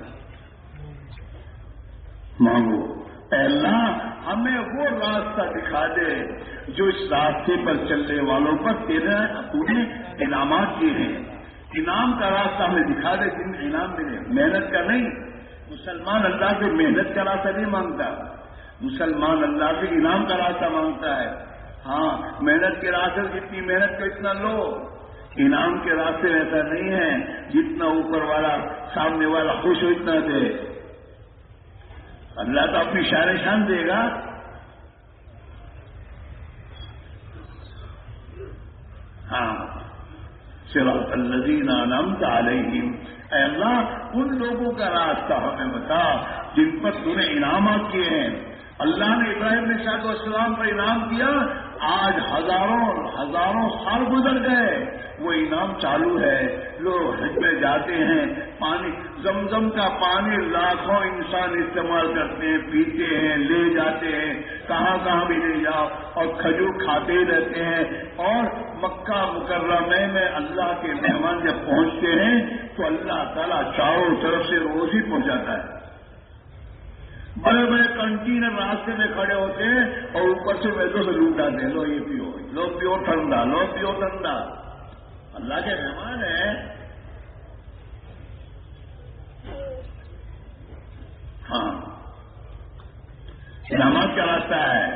مانگو اے اللہ ہمیں وہ راستہ دکھا دے جو اس راستے پر چلنے والوں پر تو نے انعامات کیے ہیں، انعام کا راستہ ہمیں دکھا دے جن میں انعام ملے، محنت کا نہیں۔ مسلمان اللہ سے محنت کا راستہ نہیں مانگتا، مسلمان اللہ سے انعام کا راستہ مانگتا ہے۔ ہاں، محنت کے راستے جتنی محنت کو اتنا لو، انعام کے راستے ایسا نہیں ہے جتنا اوپر والا سامنے والا خوش ہو اتنا دے۔ اللہ تو اپنی شان شان دے گا۔ ہاں، صراط الذین انعمت علیہم، اے اللہ ان لوگوں کا راستہ ہمیں بتا جن پر تو نے انعامات کیے ہیں۔ اللہ نے ابراہیم علیہ السلام پر انعام کیا، آج ہزاروں سال گزر گئے، وہ انعام چالو ہے۔ لوگ حج میں جاتے ہیں، پانی زمزم کا پانی لاکھوں انسان استعمال کرتے ہیں، پیتے ہیں، لے جاتے ہیں، کہاں کہاں بھی لے جاؤ، اور کھجور کھاتے ہی رہتے ہیں۔ اور مکہ مکرمہ میں اللہ کے مہمان جب پہنچتے ہیں تو اللہ تعالیٰ چاروں طرف سے روزی پہنچاتا ہے۔ بڑے بڑے کنٹینر راستے میں کھڑے ہوتے ہیں اور اوپر سے ویسوں سے لوٹاتے ہیں، لو یہ پیو، لو پیو ٹھنڈا، لو پیو ٹھنڈا۔ اللہ کے مہمان ہیں۔ ہاں، انعامات کا راستہ ہے،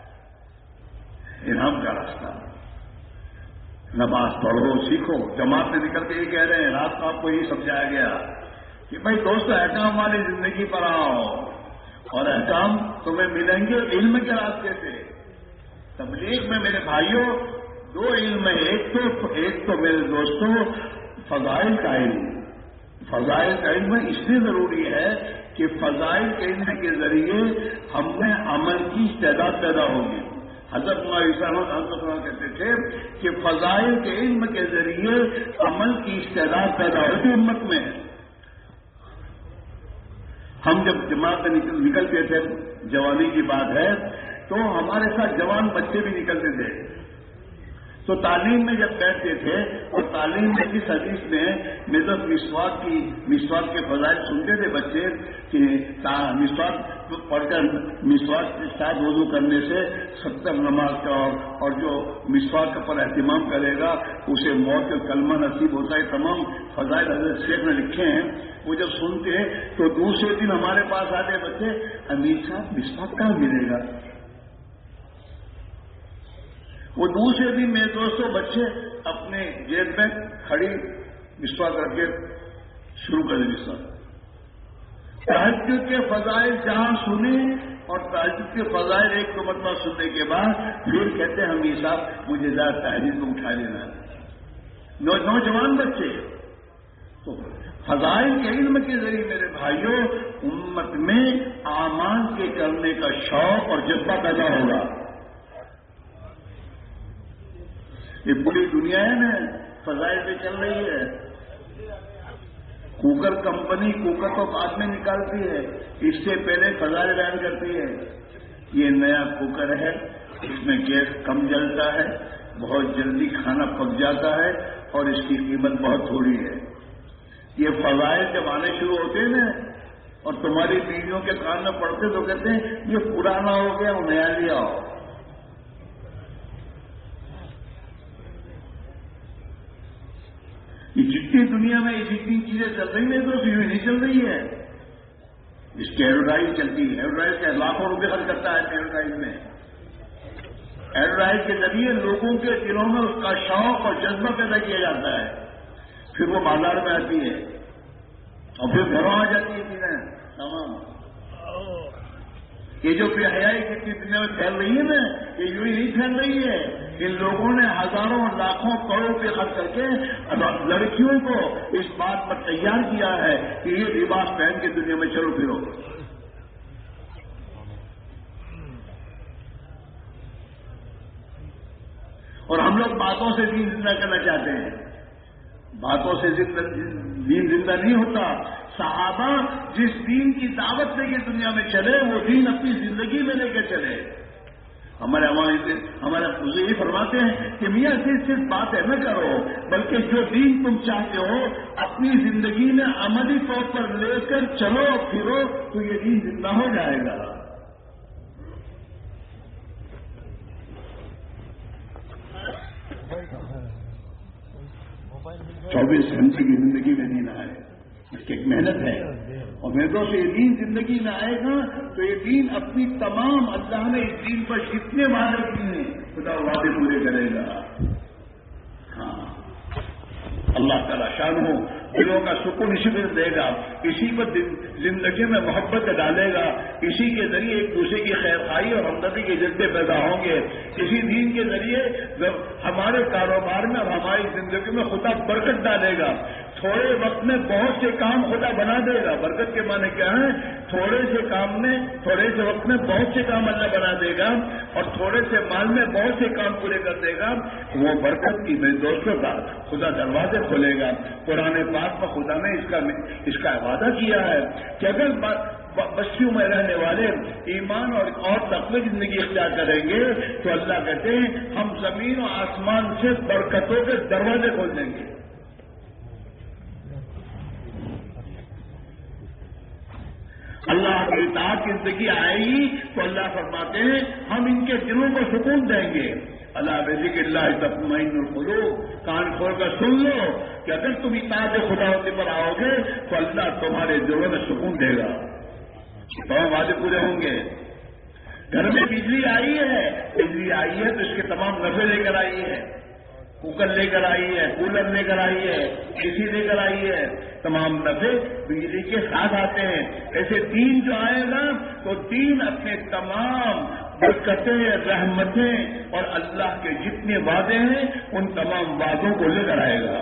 انعام کا راستہ۔ نماز پڑھو، سیکھو۔ جماعت سے نکل کے یہ کہہ رہے ہیں، رات کو آپ کو یہ سمجھایا گیا کہ بھائی دوست احکام والی زندگی پر آؤ، اور احکام تمہیں ملیں گے علم کے راستے سے۔ تبلیغ میں میرے بھائیوں دو علم ہے، ایک تو میرے دوستوں فضائل کا علم. فضائل کا علم اس لیے ضروری ہے کہ فضائل کے علم کے ذریعے ہم میں عمل کی استعداد پیدا ہوگی. حضرت مولانا کہتے تھے کہ فضائل کے علم کے ذریعے عمل کی استعداد پیدا ہوتی امت میں. ہم جب جماعت میں نکلتے تھے، جوانی کی بات ہے، تو ہمارے ساتھ جوان بچے بھی نکلتے تھے. تو تعلیم میں جب بیٹھتے تھے اور تعلیم میں اس حدیث میں نظر مسواک کے فضائل سنتے تھے بچے کہ مسواک پڑھ کر مسواک کے ساتھ وضو کرنے سے 70 نماز کا اور جو مسواک پر اہتمام کرے گا اسے موت کا کلمہ نصیب ہوتا ہے. تمام فضائل حضرت شیخ نے لکھے ہیں. وہ جب سنتے تو دوسرے دن ہمارے پاس آتے بچے، امیر صاحب مسواک کہاں ملے گا؟ وہ دوسرے دن میرے دوستوں بچے اپنے جیب میں کھڑی مسواک رکھ کے شروع کر دیں. تہجد کے فضائل جہاں سنے اور تہجد کے فضائل ایک دو مرتبہ سننے کے بعد پھر کہتے ہیں ہم صاحب مجھے ذرا تہجد کو اٹھا لینا. نوجوان بچے. تو فضائل کے علم کے ذریعے میرے بھائیوں امت میں اعمال کے کرنے کا شوق اور جذبہ پیدا ہوگا. یہ پوری دنیا ہے نا فضائل پہ چل رہی ہے. کوکر کمپنی کوکر تو بعد میں نکالتی ہے، اس سے پہلے فضائل بیان کرتی ہے. یہ نیا کوکر ہے، اس میں گیس کم جلتا ہے، بہت جلدی کھانا پک جاتا ہے اور اس کی قیمت بہت تھوڑی ہے. یہ فضائل جب آنے شروع ہوتے ہیں نا اور تمہاری بیویوں کے کان میں پڑتے تو کہتے ہیں یہ پرانا ہو گیا وہ نیا لے آؤ. یہ جتنی دنیا میں یہ جتنی چیزیں چل رہی ہیں تو یوں نہیں چل رہی ہے. اس کی ایڈورٹائز چلتی ہے، ایڈورٹائز کا لاکھوں روپے خرچ کرتا ہے ایڈورٹائز میں. ایڈورٹائز کے ذریعے لوگوں کے دلوں میں اس کا شوق اور جذبہ پیدا کیا جاتا ہے. پھر وہ بازار میں آتی ہے اور پھر گھروں آ جاتی ہے چیزیں تمام. یہ جو بے حیائی کتنی دنیا میں پھیل رہی ہے نا یہ یوں ہی نہیں پھیل رہی ہے. ان لوگوں نے ہزاروں لاکھوں کروڑ روپے خرچ کر کے لڑکیوں کو اس بات پر تیار کیا ہے کہ یہ لباس پہن کے دنیا میں چلو پھرو. اور ہم لوگ باتوں سے دین زندہ کرنا چاہتے ہیں. باتوں سے دین زندہ نہیں ہوتا. صحابہ جس دین کی دعوت لے کے دنیا میں چلے وہ دین اپنی زندگی میں لے کے چلے. ہمارے یہ فرماتے ہیں کہ میاں صرف باتیں نہ کرو بلکہ جو دین تم چاہتے ہو اپنی زندگی میں عملی طور پر لے کر چلو پھرو تو یہ دین زندہ ہو جائے گا. چوبیس گھنٹے کی زندگی میں دین آئے اس کی ایک محنت ہے. اور میرے دوست یہ دین زندگی میں آئے گا تو یہ دین اپنی تمام اللہ نے اس دین پر جتنے وعدے کیے ہیں خدا وعدے پورے کرے گا. ہاں اللہ تعالیٰ شان ہو دلوں کا سکون اسی پر دے گا، اسی پر زندگی میں محبت ڈالے گا، اسی کے ذریعے ایک دوسرے کی خیر خواہی اور ہمدردی کے جذبے پیدا ہوں گے. اسی دین کے ذریعے ہمارے کاروبار میں اور ہماری زندگی میں خدا برکت ڈالے گا. تھوڑے وقت میں بہت سے کام خدا بنا دے گا. برکت کے معنی کیا ہے؟ تھوڑے سے کام میں تھوڑے سے وقت میں بہت سے کام اللہ بنا دے گا اور تھوڑے سے مال میں بہت سے کام پورے کر دے گا. وہ برکت کی میرے دوستوں کا خدا دروازے کھولے گا. قرآن پاک میں خدا نے اس کا وعدہ کیا ہے کہ اگر بستیوں میں رہنے والے ایمان اور تقوی زندگی اختیار کریں گے تو اللہ کہتے ہیں ہم زمین و آسمان سے برکتوں کے دروازے کھول دیں گے. اللہ کی اطاعت کی زندگی آئے گی تو اللہ فرماتے ہیں ہم ان کے دلوں کو سکون دیں گے. اللہ بذکر اللہ تطمئن القلوب. کان کھول کر سن لو کہ اگر تم اطاعت خدا ہوتے پر آؤ گے تو اللہ تمہارے دلوں میں سکون دے گا. تمام وعدے پورے ہوں گے. گھر میں بجلی آئی ہے تو اس کے تمام نفع لے کر آئی ہے. کوکر لے کر آئی ہے، کولر لے کر آئی ہے، اے سی لے کر آئی ہے. تمام نفع بجلی کے ساتھ آتے ہیں. ایسے دین جو آئے گا تو دین اپنے تمام برکتیں، رحمتیں اور اللہ کے جتنے وعدے ہیں ان تمام وعدوں کو لے کر آئے گا.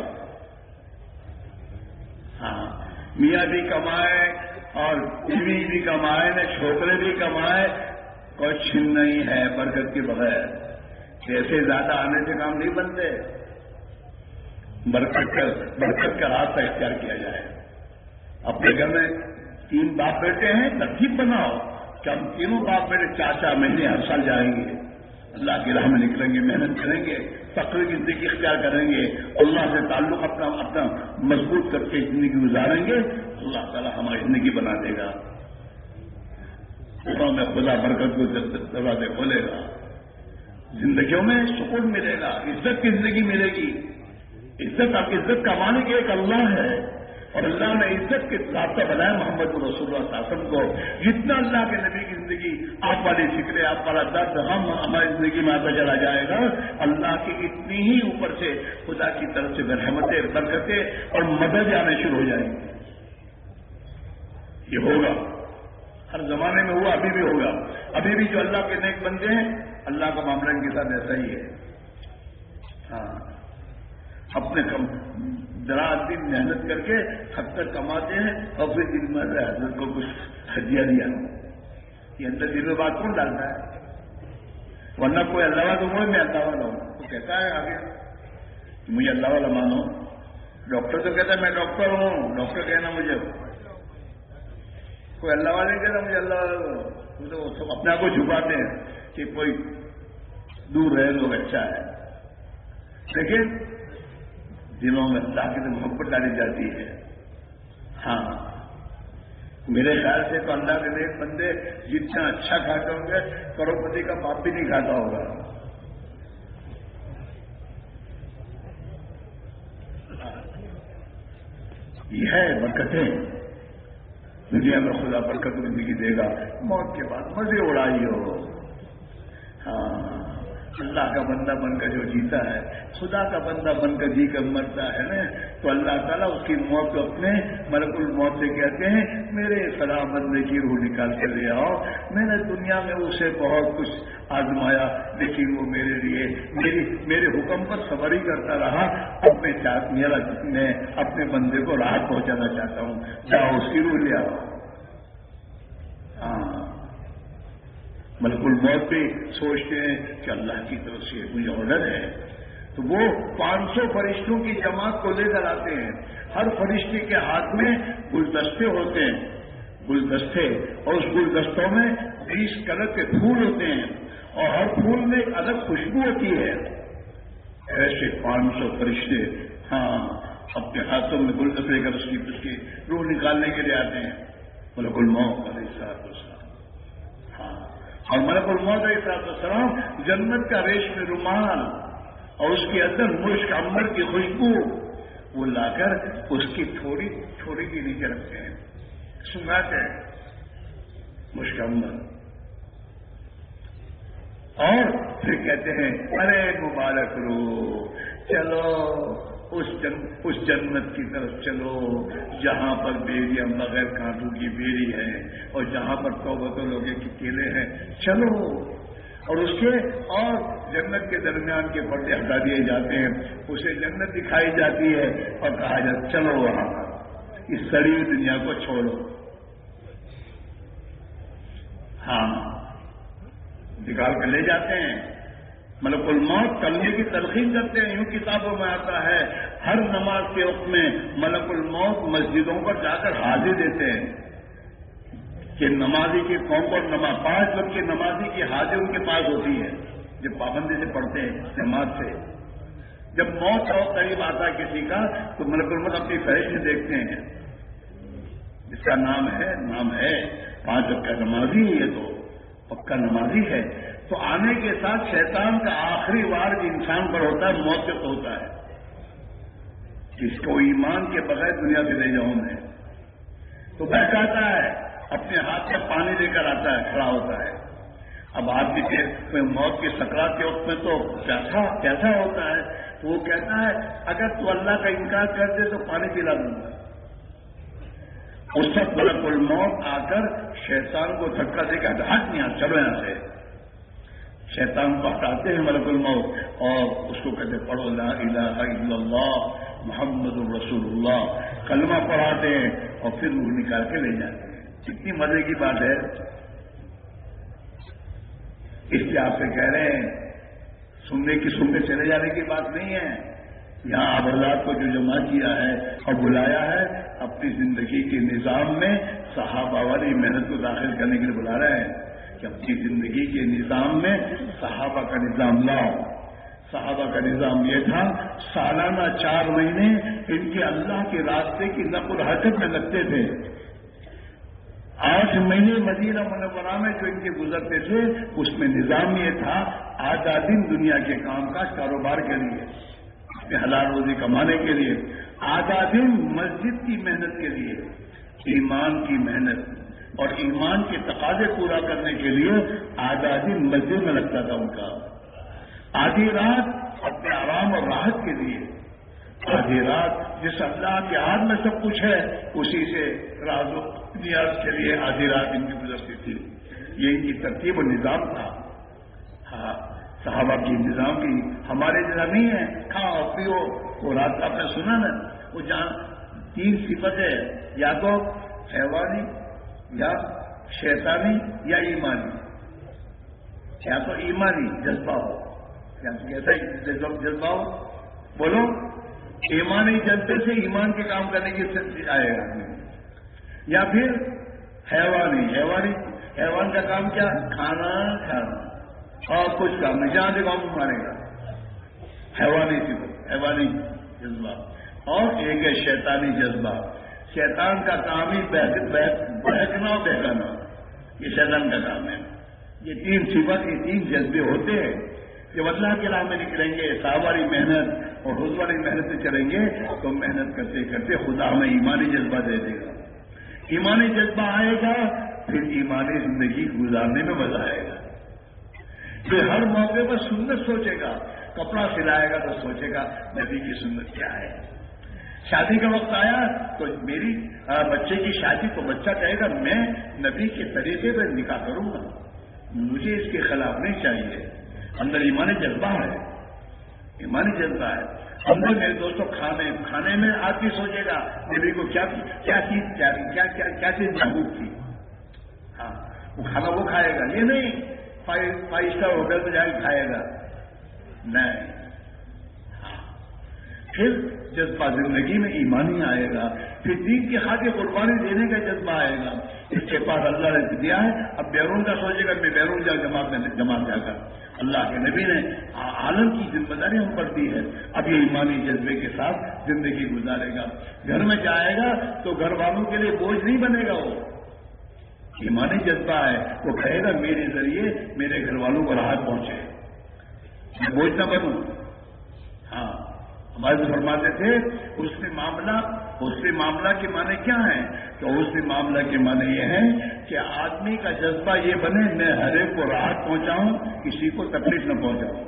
ہاں، میاں بھی کمائے اور بیوی بھی کمائے نہ چھوکرے بھی کمائے، کچھ نہیں ہے برکت کے بغیر. پیسے زیادہ آنے سے کام نہیں بنتے. برکت کا راستہ اختیار کیا جائے. اپنے گھر میں 3 باپ بیٹے ہیں، ترتیب بناؤ کہ ہم تینوں باپ بیٹے 4 مہینے ہر سال جائیں گے، اللہ کی راہ میں نکلیں گے، محنت کریں گے، تقوی کی زندگی اختیار کریں گے، اللہ سے تعلق اپنا مضبوط کر کے زندگی گزاریں گے. اللہ تعالیٰ ہماری زندگی بنا دے گا. گھروں میں خدا برکت کو دروازے کھولے گا. زندگیوں میں سکون ملے گا، عزت کی زندگی ملے گی. عزت کا معنی کہ ایک اللہ ہے اور اللہ نے عزت کے رابطہ بنایا محمد رسول اللہ صلی اللہ علیہ وسلم کو. جتنا اللہ کے نبی کی زندگی آپ والی فکریں، آپ والا درد ہم ہماری زندگی میں آتا چلا جائے گا، اللہ کی اتنی ہی اوپر سے خدا کی طرف سے رحمتیں، برکتیں اور مدد آنے شروع ہو جائیں گی. یہ ہوگا، ہر زمانے میں ہوا، ابھی بھی ہوگا. ابھی بھی جو اللہ کے نیک بندے ہیں اللہ کا معاملہ ان کے ساتھ ایسا ہی ہے. ہاں، اپنے رات دن محنت کر کے حد تک کماتے ہیں اور پھر دن میں حضرت کو کچھ ہدیہ دیا. یہ اندر دل میں بات کون ڈالتا ہے؟ ورنہ کوئی اللہ والا تو میں اللہ والا ہوں تو کہتا ہے آگے مجھے اللہ والا مانو. ڈاکٹر تو کہتا ہے میں ڈاکٹر ہوں، ڈاکٹر کہنا مجھے. کوئی اللہ والے کہتا مجھے اللہ والا، تو سب اپنے آپ کو چھپاتے ہیں کہ کوئی دور رہے لوگ اچھا ہے. لیکن دلوں میں اللہ کی محبت ڈالی جاتی ہے. ہاں، میرے خیال سے تو اللہ کے نیک بندے جتنا اچھا کھاتے ہوں گے کروڑپتی کا باپ بھی نہیں کھاتا ہوگا. یہ ہے برکتیں. دنیا میں خدا برکت زندگی دے گا، موت کے بعد مزے اڑائی ہو. ہاں، اللہ کا بندہ بن کر جو جیتا ہے، خدا کا بندہ بن کر جی کر مرتا ہے نا، تو اللہ تعالیٰ اس کی موت کو اپنے ملک الموت سے کہتے ہیں میرے فلاں بندے کی روح نکال کر لے آؤ. میں نے دنیا میں اسے بہت کچھ آزمایا لیکن وہ میرے لیے میرے حکم پر صبر ہی کرتا رہا. اب میں اپنے بندے کو راحت پہنچانا چاہتا ہوں، جاؤ اس کی روح لے آؤ. ہاں، ملک الموت بھی سوچتے ہیں کہ اللہ کی طرف سے مجھے آرڈر ہے، تو وہ 500 فرشتوں کی جماعت کو لے کر آتے ہیں. ہر فرشتے کے ہاتھ میں گلدستے ہوتے ہیں، گلدستے، اور اس گلدستوں میں 20 کلر کے پھول ہوتے ہیں اور ہر پھول میں ایک الگ خوشبو ہوتی ہے. ایسے 500 فرشتے ہاں اپنے ہاتھوں میں گلدستے لے کر اس کی روح نکالنے کے لیے آتے ہیں. ملک الموت علیہ السلام. ہاں، اور ملک الموت علیہ السلام جنت کا ریشمی رومال اور اس کے اندر مشک عنبر کی خوشبو وہ لا کر اس کی تھوڑی کے نیچے رکھتے ہیں، سنگاتے ہیں مشک عنبر، اور پھر کہتے ہیں ارے مبارک رو، چلو اس جنت کی طرف چلو جہاں پر بیریاں بغیر کانٹوں کی بیری ہے اور جہاں پر توبۃ لوگے کے کیلے ہیں، چلو. اور اس کے اور جنت کے درمیان کے پردے ہٹا دیے جاتے ہیں، اسے جنت دکھائی جاتی ہے اور کہا جاتا چلو وہاں پر اس سڑی ہوئی دنیا کو چھوڑو. ہاں، نکال کر لے جاتے ہیں. ملک الموت کرنے کی تلقین کرتے ہیں. یوں کتابوں میں آتا ہے ہر نماز کے وقت میں ملک الموت مسجدوں پر جا کر حاضری دیتے ہیں کہ نمازی کے قوم پر 5 وقت کی نمازی کی حاضری ان کے پاس ہوتی ہے جب پابندی سے پڑھتے ہیں جماعت سے. جب موت کا وقت قریب آتا ہے کسی کا تو ملک الموت اپنی فہرست دیکھتے ہیں، جس کا نام ہے 5 وقت کا نمازی، یہ تو پکا نمازی ہے. تو آنے کے ساتھ شیطان کا آخری وار انسان پر ہوتا ہے، موت پہ ہوتا ہے. جس کو ایمان کے بغیر دنیا سے لے جاؤں میں، تو بیٹھ جاتا ہے، اپنے ہاتھ میں پانی لے کر آتا ہے، کھڑا ہوتا ہے. اب آدمی کے موت کے سکرات کے وقت میں تو کیسا ہوتا ہے؟ وہ کہتا ہے اگر تو اللہ کا انکار کر دے تو پانی پلا دوں گا. اس وقت ملک الموت آ کر شیطان کو دھکا دے کے ہٹ یہاں، چلو یہاں سے، شیطان کو ہٹاتے ہیں ملک الموت اور اس کو کہتے پڑھو لا الہ الا اللہ محمد الرسول اللہ، کلمہ پڑھاتے ہیں اور پھر روح نکال کے لے جاتے ہیں. کتنی مزے کی بات ہے. اس لیے آپ سے کہہ رہے ہیں سننے چلے جانے کی بات نہیں ہے. یہاں آپ حضرات کو جو جمع کیا ہے اور بلایا ہے اپنی زندگی کے نظام میں صحابہ والی محنت کو داخل کرنے کے لیے بلا رہے ہیں کہ اپنی زندگی کے نظام میں صحابہ کا نظام لاؤ. صحابہ کا نظام یہ تھا سالانہ 4 مہینے ان کے اللہ کے راستے کی نقل حرکت میں لگتے تھے. 8 مہینے مدینہ منورہ میں جو ان کے گزرتے تھے اس میں نظام یہ تھا آدھا دن دنیا کے کام کاج کاروبار کے لیے، اپنے حلال روزی کمانے کے لیے، آدھا دن مسجد کی محنت کے لیے، ایمان کی محنت اور ایمان کے تقاضے پورا کرنے کے لیے آدھا دن مسجد میں لگتا تھا ان کا. آدھی رات اپنے آرام اور راحت کے لیے، آدھی رات جس اللہ کے ہاتھ میں سب کچھ ہے اسی سے راز و نیاز کے لیے آدھی رات ان کی گزرتی تھی. یہ ان کی ترتیب و نظام تھا. ہاں صحابہ کی نظام کی ہمارے نظام نہیں ہے کھاؤ پیو. وہ رات آپ نے سنا نا وہ جہاں 3 صفتیں یا تو حیوانی یا شیطانی یا ایمانی، یا تو ایمانی جذبہ ہو یا کیسا جذبہ ہو بولو. ایمانی جذبے سے ایمان کے کام کرنے کی سچ آئے گا، یا پھر حیوان کا کام کیا کھانا اور کچھ کام نہیں جہاں سے کام مارے گا حیوانی جذبہ. اور ایک ہے شیطانی جذبہ. شیطان کا کام ہی بہکنا اور بہلانا، یہ شیطان کا کام ہے. یہ 3 صفت یہ 3 جذبے ہوتے ہیں. جب اللہ کے راہ میں نکلیں گے صحابہ محنت اور حضور والی محنت سے چلیں گے تو محنت کرتے کرتے خدا ہمیں ایمانی جذبہ دے دے گا. ایمانی جذبہ آئے گا پھر ایمانی زندگی گزارنے میں مزہ آئے گا. پھر ہر موقع پر سنت سوچے گا. کپڑا سلائے گا تو سوچے گا نبی کی سنت کیا ہے. شادی کا وقت آیا تو میری بچے کی شادی تو بچہ کہے گا میں نبی کے طریقے پہ نکاح کروں گا، مجھے اس کے خلاف نہیں چاہیے. اندر ایمانی جذبہ ہے، ایمانی جذبہ ہے اندر. میرے دوستوں کھانے میں آدمی سوچے گا نبی کو کیا چیز محبوب تھی. ہاں وہ کھانا وہ کھائے گا، یہ نہیں 5 اسٹار ہوٹل میں جا کے کھائے گا نہیں. پھر جذبہ زندگی میں ایمانی آئے گا. پھر دین کی خاطر قربانی دینے کا جذبہ آئے گا. اس کے پاس اللہ نے دیا ہے اب بیرون کا سوچے گا میں بیرون جماعت جا کر. اللہ کے نبی نے عالم کی ذمہ داری ہم پر دی ہے. اب یہ ایمانی جذبے کے ساتھ زندگی گزارے گا. گھر میں جائے گا تو گھر والوں کے لیے بوجھ نہیں بنے گا. وہ ایمانی جذبہ ہے. وہ کہے گا میرے ذریعے میرے گھر والوں کو راحت پہنچے، میں بوجھ نہ بنوں. ہاں ہمارے فرماتے تھے حسن معاملہ کے معنی کیا ہیں؟ تو حسن معاملہ کے معنی یہ ہے کہ آدمی کا جذبہ یہ بنے میں ہر ایک کو راحت پہنچاؤں، کسی کو تکلیف نہ پہنچاؤں.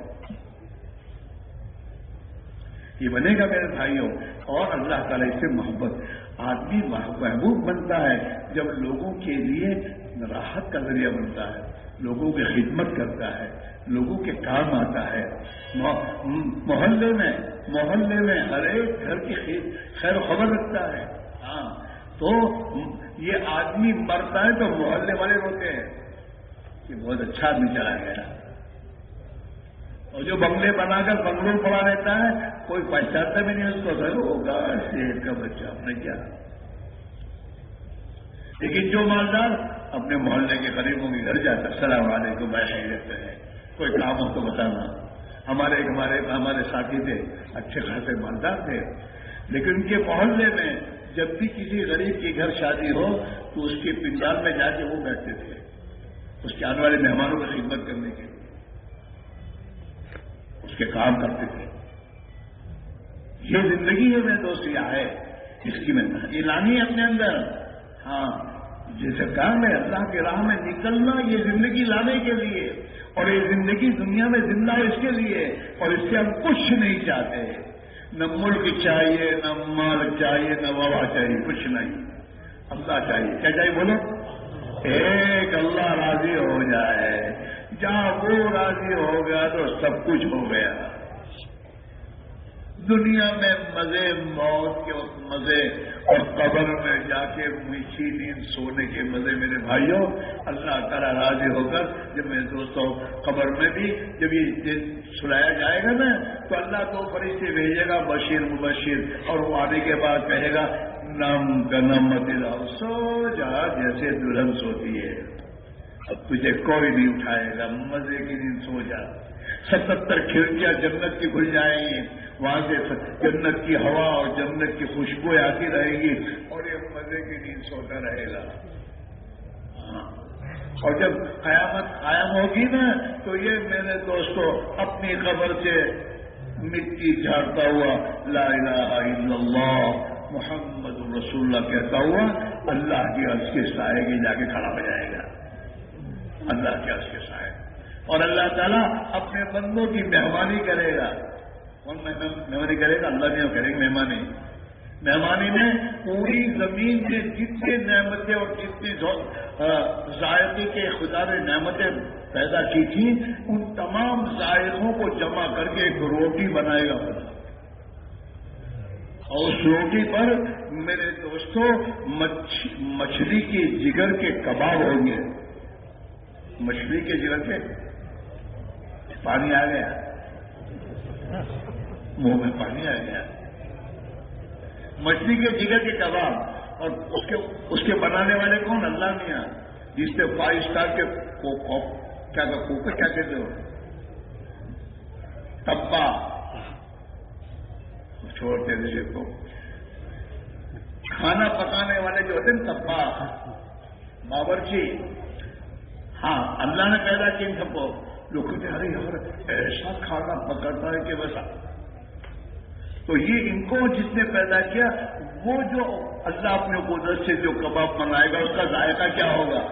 یہ بنے گا میرے بھائیوں. اور اللہ تعالیٰ اس سے محبت آدمی محبوب بنتا ہے جب لوگوں کے لیے راحت کا ذریعہ بنتا ہے، لوگوں کی خدمت کرتا ہے، لوگوں کے کام آتا ہے. محلے میں ہر ایک گھر کی خیر و خبر رکھتا ہے. ہاں تو یہ آدمی مرتا ہے تو محلے والے روتے ہیں کہ بہت اچھا آدمی چلا گیا. اور جو بنگلے بنا کر بنگلور پڑا رہتا ہے کوئی پہچانتا بھی نہیں اس کو، سر ہوگا شہر کا بچہ اپنے کیا. لیکن جو مالدار اپنے محلے کے قریبوں کے گھر جاتا السلام علیکم بیٹھے رہتے ہیں، کوئی کام ہو تو بتانا. ہمارے ساتھی تھے اچھے خاصے مالدار تھے، لیکن ان کے محلے میں جب بھی کسی غریب کے گھر شادی ہو تو اس کے پنڈال میں جا کے وہ بیٹھتے تھے اس کے آنے والے مہمانوں کی خدمت کرنے کے لیے، اس کے کام کرتے تھے. یہ زندگی ہے میرے دوست، یہ ہے اس کی محنت یہ لانی ہے اپنے اندر. ہاں جیسے کام ہے اللہ کے راہ میں نکلنا یہ زندگی لانے کے لیے، اور یہ زندگی دنیا میں زندہ ہے اس کے لیے، اور اس سے ہم کچھ نہیں چاہتے. نہ ملک چاہیے، نہ مال چاہیے، نہ وبا چاہیے، کچھ نہیں. اللہ چاہیے. کیا چاہیے بولو؟ ایک اللہ راضی ہو جائے. جہاں وہ راضی ہو گیا تو سب کچھ ہو گیا. دنیا میں مزے موت کے وقت مزے اور قبر میں جا کے میٹھی نیند سونے کے مزے. میرے بھائیوں اللہ تعالیٰ راضی ہو کر جب میرے دوستوں قبر میں بھی جب یہ دن سلایا جائے گا نا تو اللہ تو فرشتے بھیجے گا بشیر مبشر, اور وہ آنے کے بعد کہے گا نم کا نم مت لاؤ, سو جا جیسے دلہن سوتی ہے, اب تجھے کوئی نہیں اٹھائے گا, مزے کی نیند سو جا. 77 کھڑکیاں جنت کی کھل جائیں گی, وہاں سے جنت کی ہوا اور جنت کی خوشبو آتی رہے گی اور یہ مزے کی نیند سوتا رہے گا. اور جب قیامت قائم ہوگی نا تو یہ میرے دوستوں اپنی قبر سے مٹی جھاڑتا ہوا لا الہ الا اللہ محمد رسول اللہ کہتا ہوا اللہ کی عرش کے سائے کی جا کے کھڑا ہو جائے گا. اللہ کے عرش کے سائے, اور اللہ تعالیٰ اپنے بندوں کی مہمانی کرے گا. کون مہمانی کرے گا؟ اللہ نہیں کرے گا مہمانی. مہمانی میں پوری زمین میں جتنی نعمتیں اور جتنی ذائقے کے خدا نے نعمتیں پیدا کی تھی ان تمام ذائقوں کو جمع کر کے ایک روٹی بنائے گا خدا, اور اس روٹی پر میرے دوستوں مچھلی کے جگر کے کباب ہوں گے. مچھلی کے جگر کے پانی آ گیا, منہ میں پانی آ گیا. مچھلی کے جگر کے کباب, اور اس کے بنانے والے کون؟ اللہ میاں, جس سے 5 اسٹار کے کیا کہتے ہو ٹپا چھوڑتے تھے کو کھانا پکانے والے جو ہوتے ہیں ٹپا باورچی. ہاں اللہ نے پیدا کی ان سب کو. لوگ کہتے ہیں ارے یار ایسا کھانا پکڑتا ہے کہ بس, تو یہ ان کو جس نے پیدا کیا وہ جو اللہ اپنے قدرت سے جو کباب بنائے گا اس کا ذائقہ کیا ہوگا؟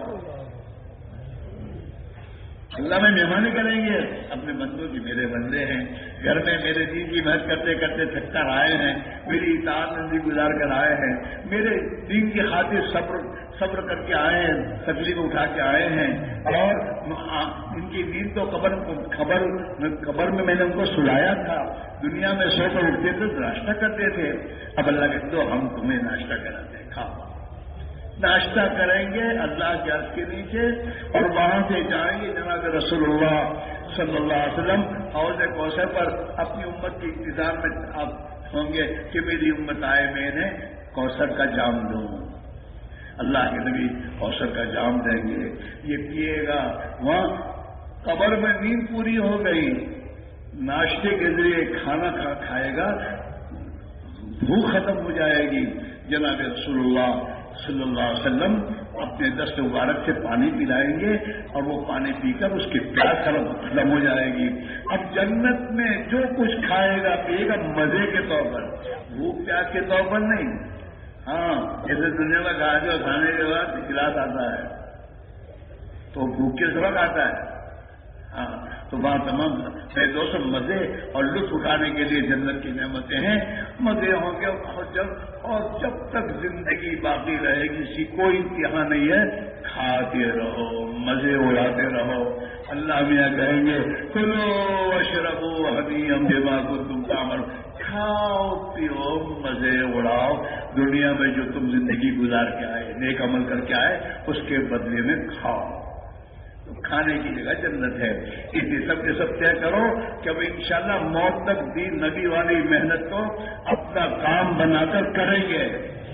اللہ میں مہمانی کریں گے اپنے بندوں کی. میرے بندے ہیں گھر میں میرے دین کی محنت کرتے کرتے تھک کر آئے ہیں, میری اطاعت زندگی گزار کر آئے ہیں, میرے دین کی خاطر صبر کر کے آئے ہیں, تکلیف اٹھا کے آئے ہیں, اور ان کی نیند تو قبر میں نے ان کو سلایا تھا. دنیا میں سو کر اٹھتے تھے ناشتہ کرتے تھے, اب اللہ کہتے تو ہم تمہیں ناشتہ کراتے ہیں, کھاؤ. ناشتہ کریں گے اللہ کے عرش کے نیچے, اور وہاں سے جائیں گے جناب رسول اللہ صلی اللہ علیہ وسلم حوض کوثر پر اپنی امت کے انتظار میں آپ ہوں گے کہ میری امت آئے میں نے کوثر کا جام دوں. اللہ کے نبی کوثر کا جام دیں گے, یہ پیے گا. وہاں قبر میں نیند پوری ہو گئی, ناشتے کے ذریعے کھانا کھائے گا, بھوک ختم ہو جائے گی. جناب رسول اللہ صلی اللہ علیہ وسلم اپنے دست مبارک سے پانی پلائیں گے اور وہ پانی پی کر اس کی پیاس ختم ہو جائے گی. اب جنت میں جو کچھ کھائے گا پیے گا مزے کے طور پر, بھوک پیاس کے طور پر نہیں. ہاں جیسے دنیا میں گاجر کھانے کے بعد گلاس آتا ہے تو بھوک کے سبق آتا ہے. ہاں تو وہاں تمام میرے دوست مزے اور لطف اٹھانے کے لیے جنت کی نعمتیں ہیں. مزے ہوں گے اور جب تک زندگی باقی رہے گی اسی کوئی امتحان نہیں ہے, کھاتے رہو مزے اڑاتے رہو. اللہ میاں کہیں گے کلو واشربوا ہنیئا بما کنتم تعملون, کھاؤ پیو مزے اڑاؤ. دنیا میں جو تم زندگی گزار کے آئے نیک عمل کر کے آئے اس کے بدلے میں کھاؤ. کھانے کی جگہ جنت ہے. اسی سب کے سب طے کرو کہ اب انشاءاللہ موت تک دین نبی والی محنت کو اپنا کام بنا کر کریں گے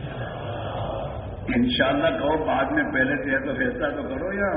انشاءاللہ. کہو بعد میں پہلے طے تو فیصلہ تو کرو, یا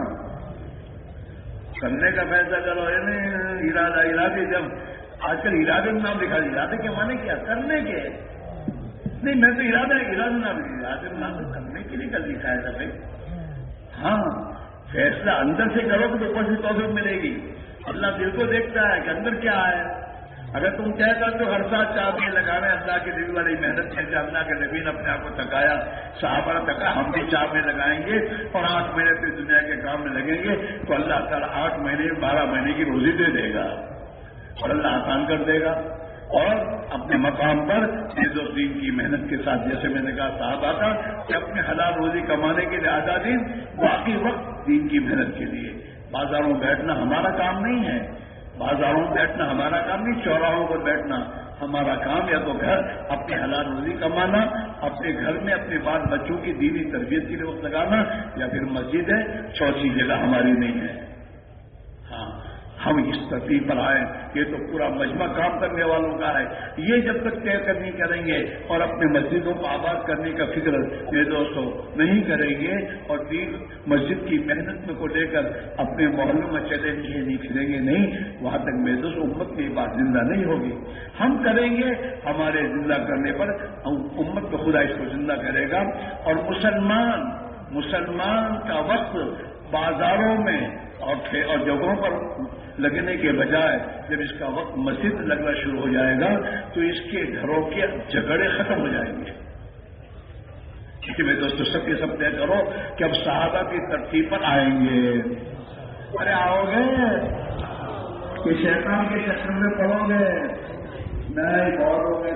کرنے کا فیصلہ کرو. یعنی ارادے جب آج کل ارادے میں نام لکھا, ارادے کے معنی کیا؟ کرنے کے نہیں. میں تو ارادہ نام ارادے میں نام کرنے کے لیے کل لکھایا تھا بھائی. ہاں فیصلہ اندر سے کرو تو اوپر سے توفیق ملے گی. اللہ دل کو دیکھتا ہے کہ اندر کیا ہے. اگر تم کہہ کر تو ہر سال چابیاں لگانا ہے, اللہ کے نبی والی محنت ہے, اللہ کے نبی نے اپنے آپ کو تکایا, صحابہ نے تکایا, ہم بھی چابیاں لگائیں گے اور 8 مہینے پھر دنیا کے کام میں لگیں گے تو اللہ تعالیٰ 8 مہینے 12 مہینے کی روزی دے دے گا اور اللہ آسان کر دے گا. اور اپنے مقام پر عز و دین کی محنت کے ساتھ, جیسے میں نے کہا صحابہ کا کہ اپنے حلال روزی کمانے کے لیے آدھا دن, باقی وقت دین کی محنت کے لیے. بازاروں میں بیٹھنا ہمارا کام نہیں ہے، بازاروں میں بیٹھنا ہمارا کام نہیں، چوراہوں پر بیٹھنا ہمارا کام، یا تو گھر اپنے حلال روزی کمانا، اپنے گھر میں اپنے بال بچوں کی دینی تربیت کے لیے وقت لگانا، یا پھر مسجد ہے، چوتھی جگہ ہماری نہیں ہے۔ ہاں ہم اس ترتیب پر آئے، یہ تو پورا مجمع کام کرنے والوں کا ہے، یہ جب تک طے کرنی کریں گے اور اپنے مسجدوں کو آباد کرنے کا فکر میرے دوستوں نہیں کریں گے اور دین مسجد کی محنت میں کو لے کر اپنے محلوں میں چلیں گے نہیں پھریں گے نہیں، وہاں تک میرے دوست امت کی بات زندہ نہیں ہوگی۔ ہم کریں گے، ہمارے زندہ کرنے پر امت کو خدا اس کو زندہ کرے گا۔ اور مسلمان کا وقت بازاروں میں اور جگہوں پر لگنے کے بجائے جب اس کا وقت مسجد لگنا شروع ہو جائے گا تو اس کے گھروں کے جھگڑے ختم ہو جائیں گے۔ کیونکہ میں دوستوں سب کے سب طے کرو کہ اب صحابہ کی ترتیب پر آئیں گے۔ ارے آؤ گے کہ شیطان کے چکر میں پڑو گے؟ نہیں، بہتوں کے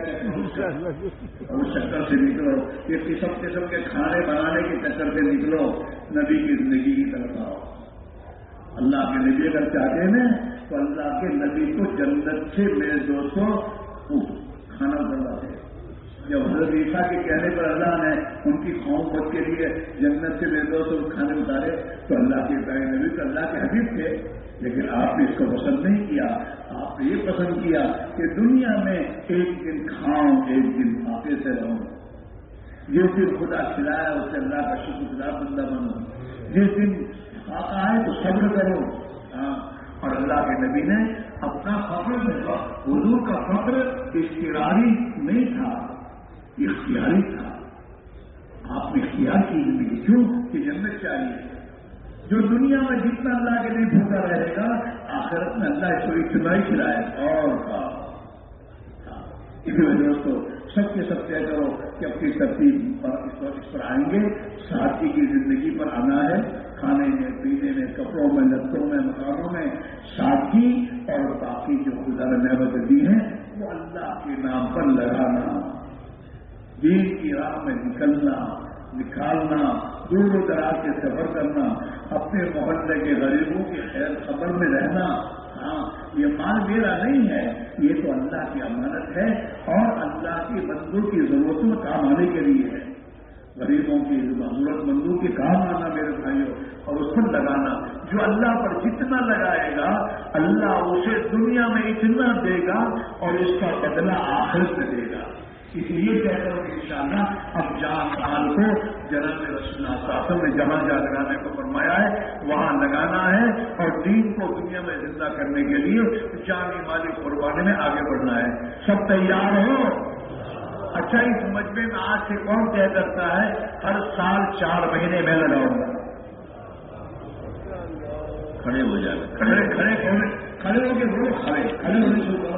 اس چکر سے نکلو، یہ قسم کے کھانے بنانے کے چکر سے نکلو، نبی کی زندگی کی طرف آؤ۔ اللہ کے نبی اگر چاہتے ہیں تو اللہ کے نبی کو جنت سے میرے دوستوں کھانا اترواتے ہیں۔ جب حضرت عیسیٰ کے کہنے پر اللہ نے ان کی قوم بچ کے لیے جنت سے میرے دوستوں کھانے اتارے تو اللہ کے پیارے نبی تو اللہ کے حبیب تھے، لیکن آپ نے اس کو پسند نہیں کیا۔ آپ نے یہ پسند کیا کہ دنیا میں ایک دن کھاؤں، ایک دن فاقے سے رہوں، جس دن خدا کھلایا اس سے اللہ کا شکر گزار بندہ بنو، جس دن آتا ہے تو صبر کرو۔ اور اللہ کے نبی نے اپنا فخر حضور کا فخر اختیاری نہیں تھا، اختیاری تھا۔ آپ نے اختیار کی زندگی، کیوں کہ جنت چاہیے۔ جو دنیا میں جتنا اللہ کے لیے بھوکا رہے گا آخرت میں اللہ اس کو اتنا ہی کھلائے اور اسی وجہ سے سب کے سب طے کرو کہ اپنی ترتیب پر اس پر آئیں گے۔ سادگی کی زندگی پر آنا ہے، کھانے میں، پینے میں، کپڑوں میں، لتوں میں، مکانوں میں سادگی، اور باقی جو خدا نے نعمت دی ہیں وہ اللہ کے نام پر لگانا، دین کی راہ میں نکالنا، دور و دراز سے سفر کرنا، اپنے محلے کے غریبوں کی خیر خبر میں رہنا۔ ہاں، یہ مال میرا نہیں ہے، یہ تو اللہ کی امانت ہے اور اللہ کے بندوں کی ضرورتوں میں کام آنے کے لیے ہے۔ غریبوں کی، ضرورت مندوں کے کام آنا میرے بھائیوں، اور اس پر لگانا۔ جو اللہ پر جتنا لگائے گا اللہ اسے دنیا میں اتنا دے گا اور اس کا بدلہ آخرت میں دے گا۔ اس لیے کہتا ہوں کہ انشاءاللہ اب جان مال کو جناب رسول اللہ صلی اللہ علیہ وسلم نے جہاں جہاں لگانے کو فرمایا ہے وہاں لگانا ہے، اور دین کو دنیا میں زندہ کرنے کے لیے جانی مالی قربانی میں آگے بڑھنا ہے۔ سب تیار ہو؟ اچھا، اس مجمع میں آج سے کون طے کرتا ہے ہر سال 4 مہینے میں لگاؤں گا؟ کھڑے ہو جائے، کھڑے ہو کے بولو، کھڑے ہونے شروع کرو۔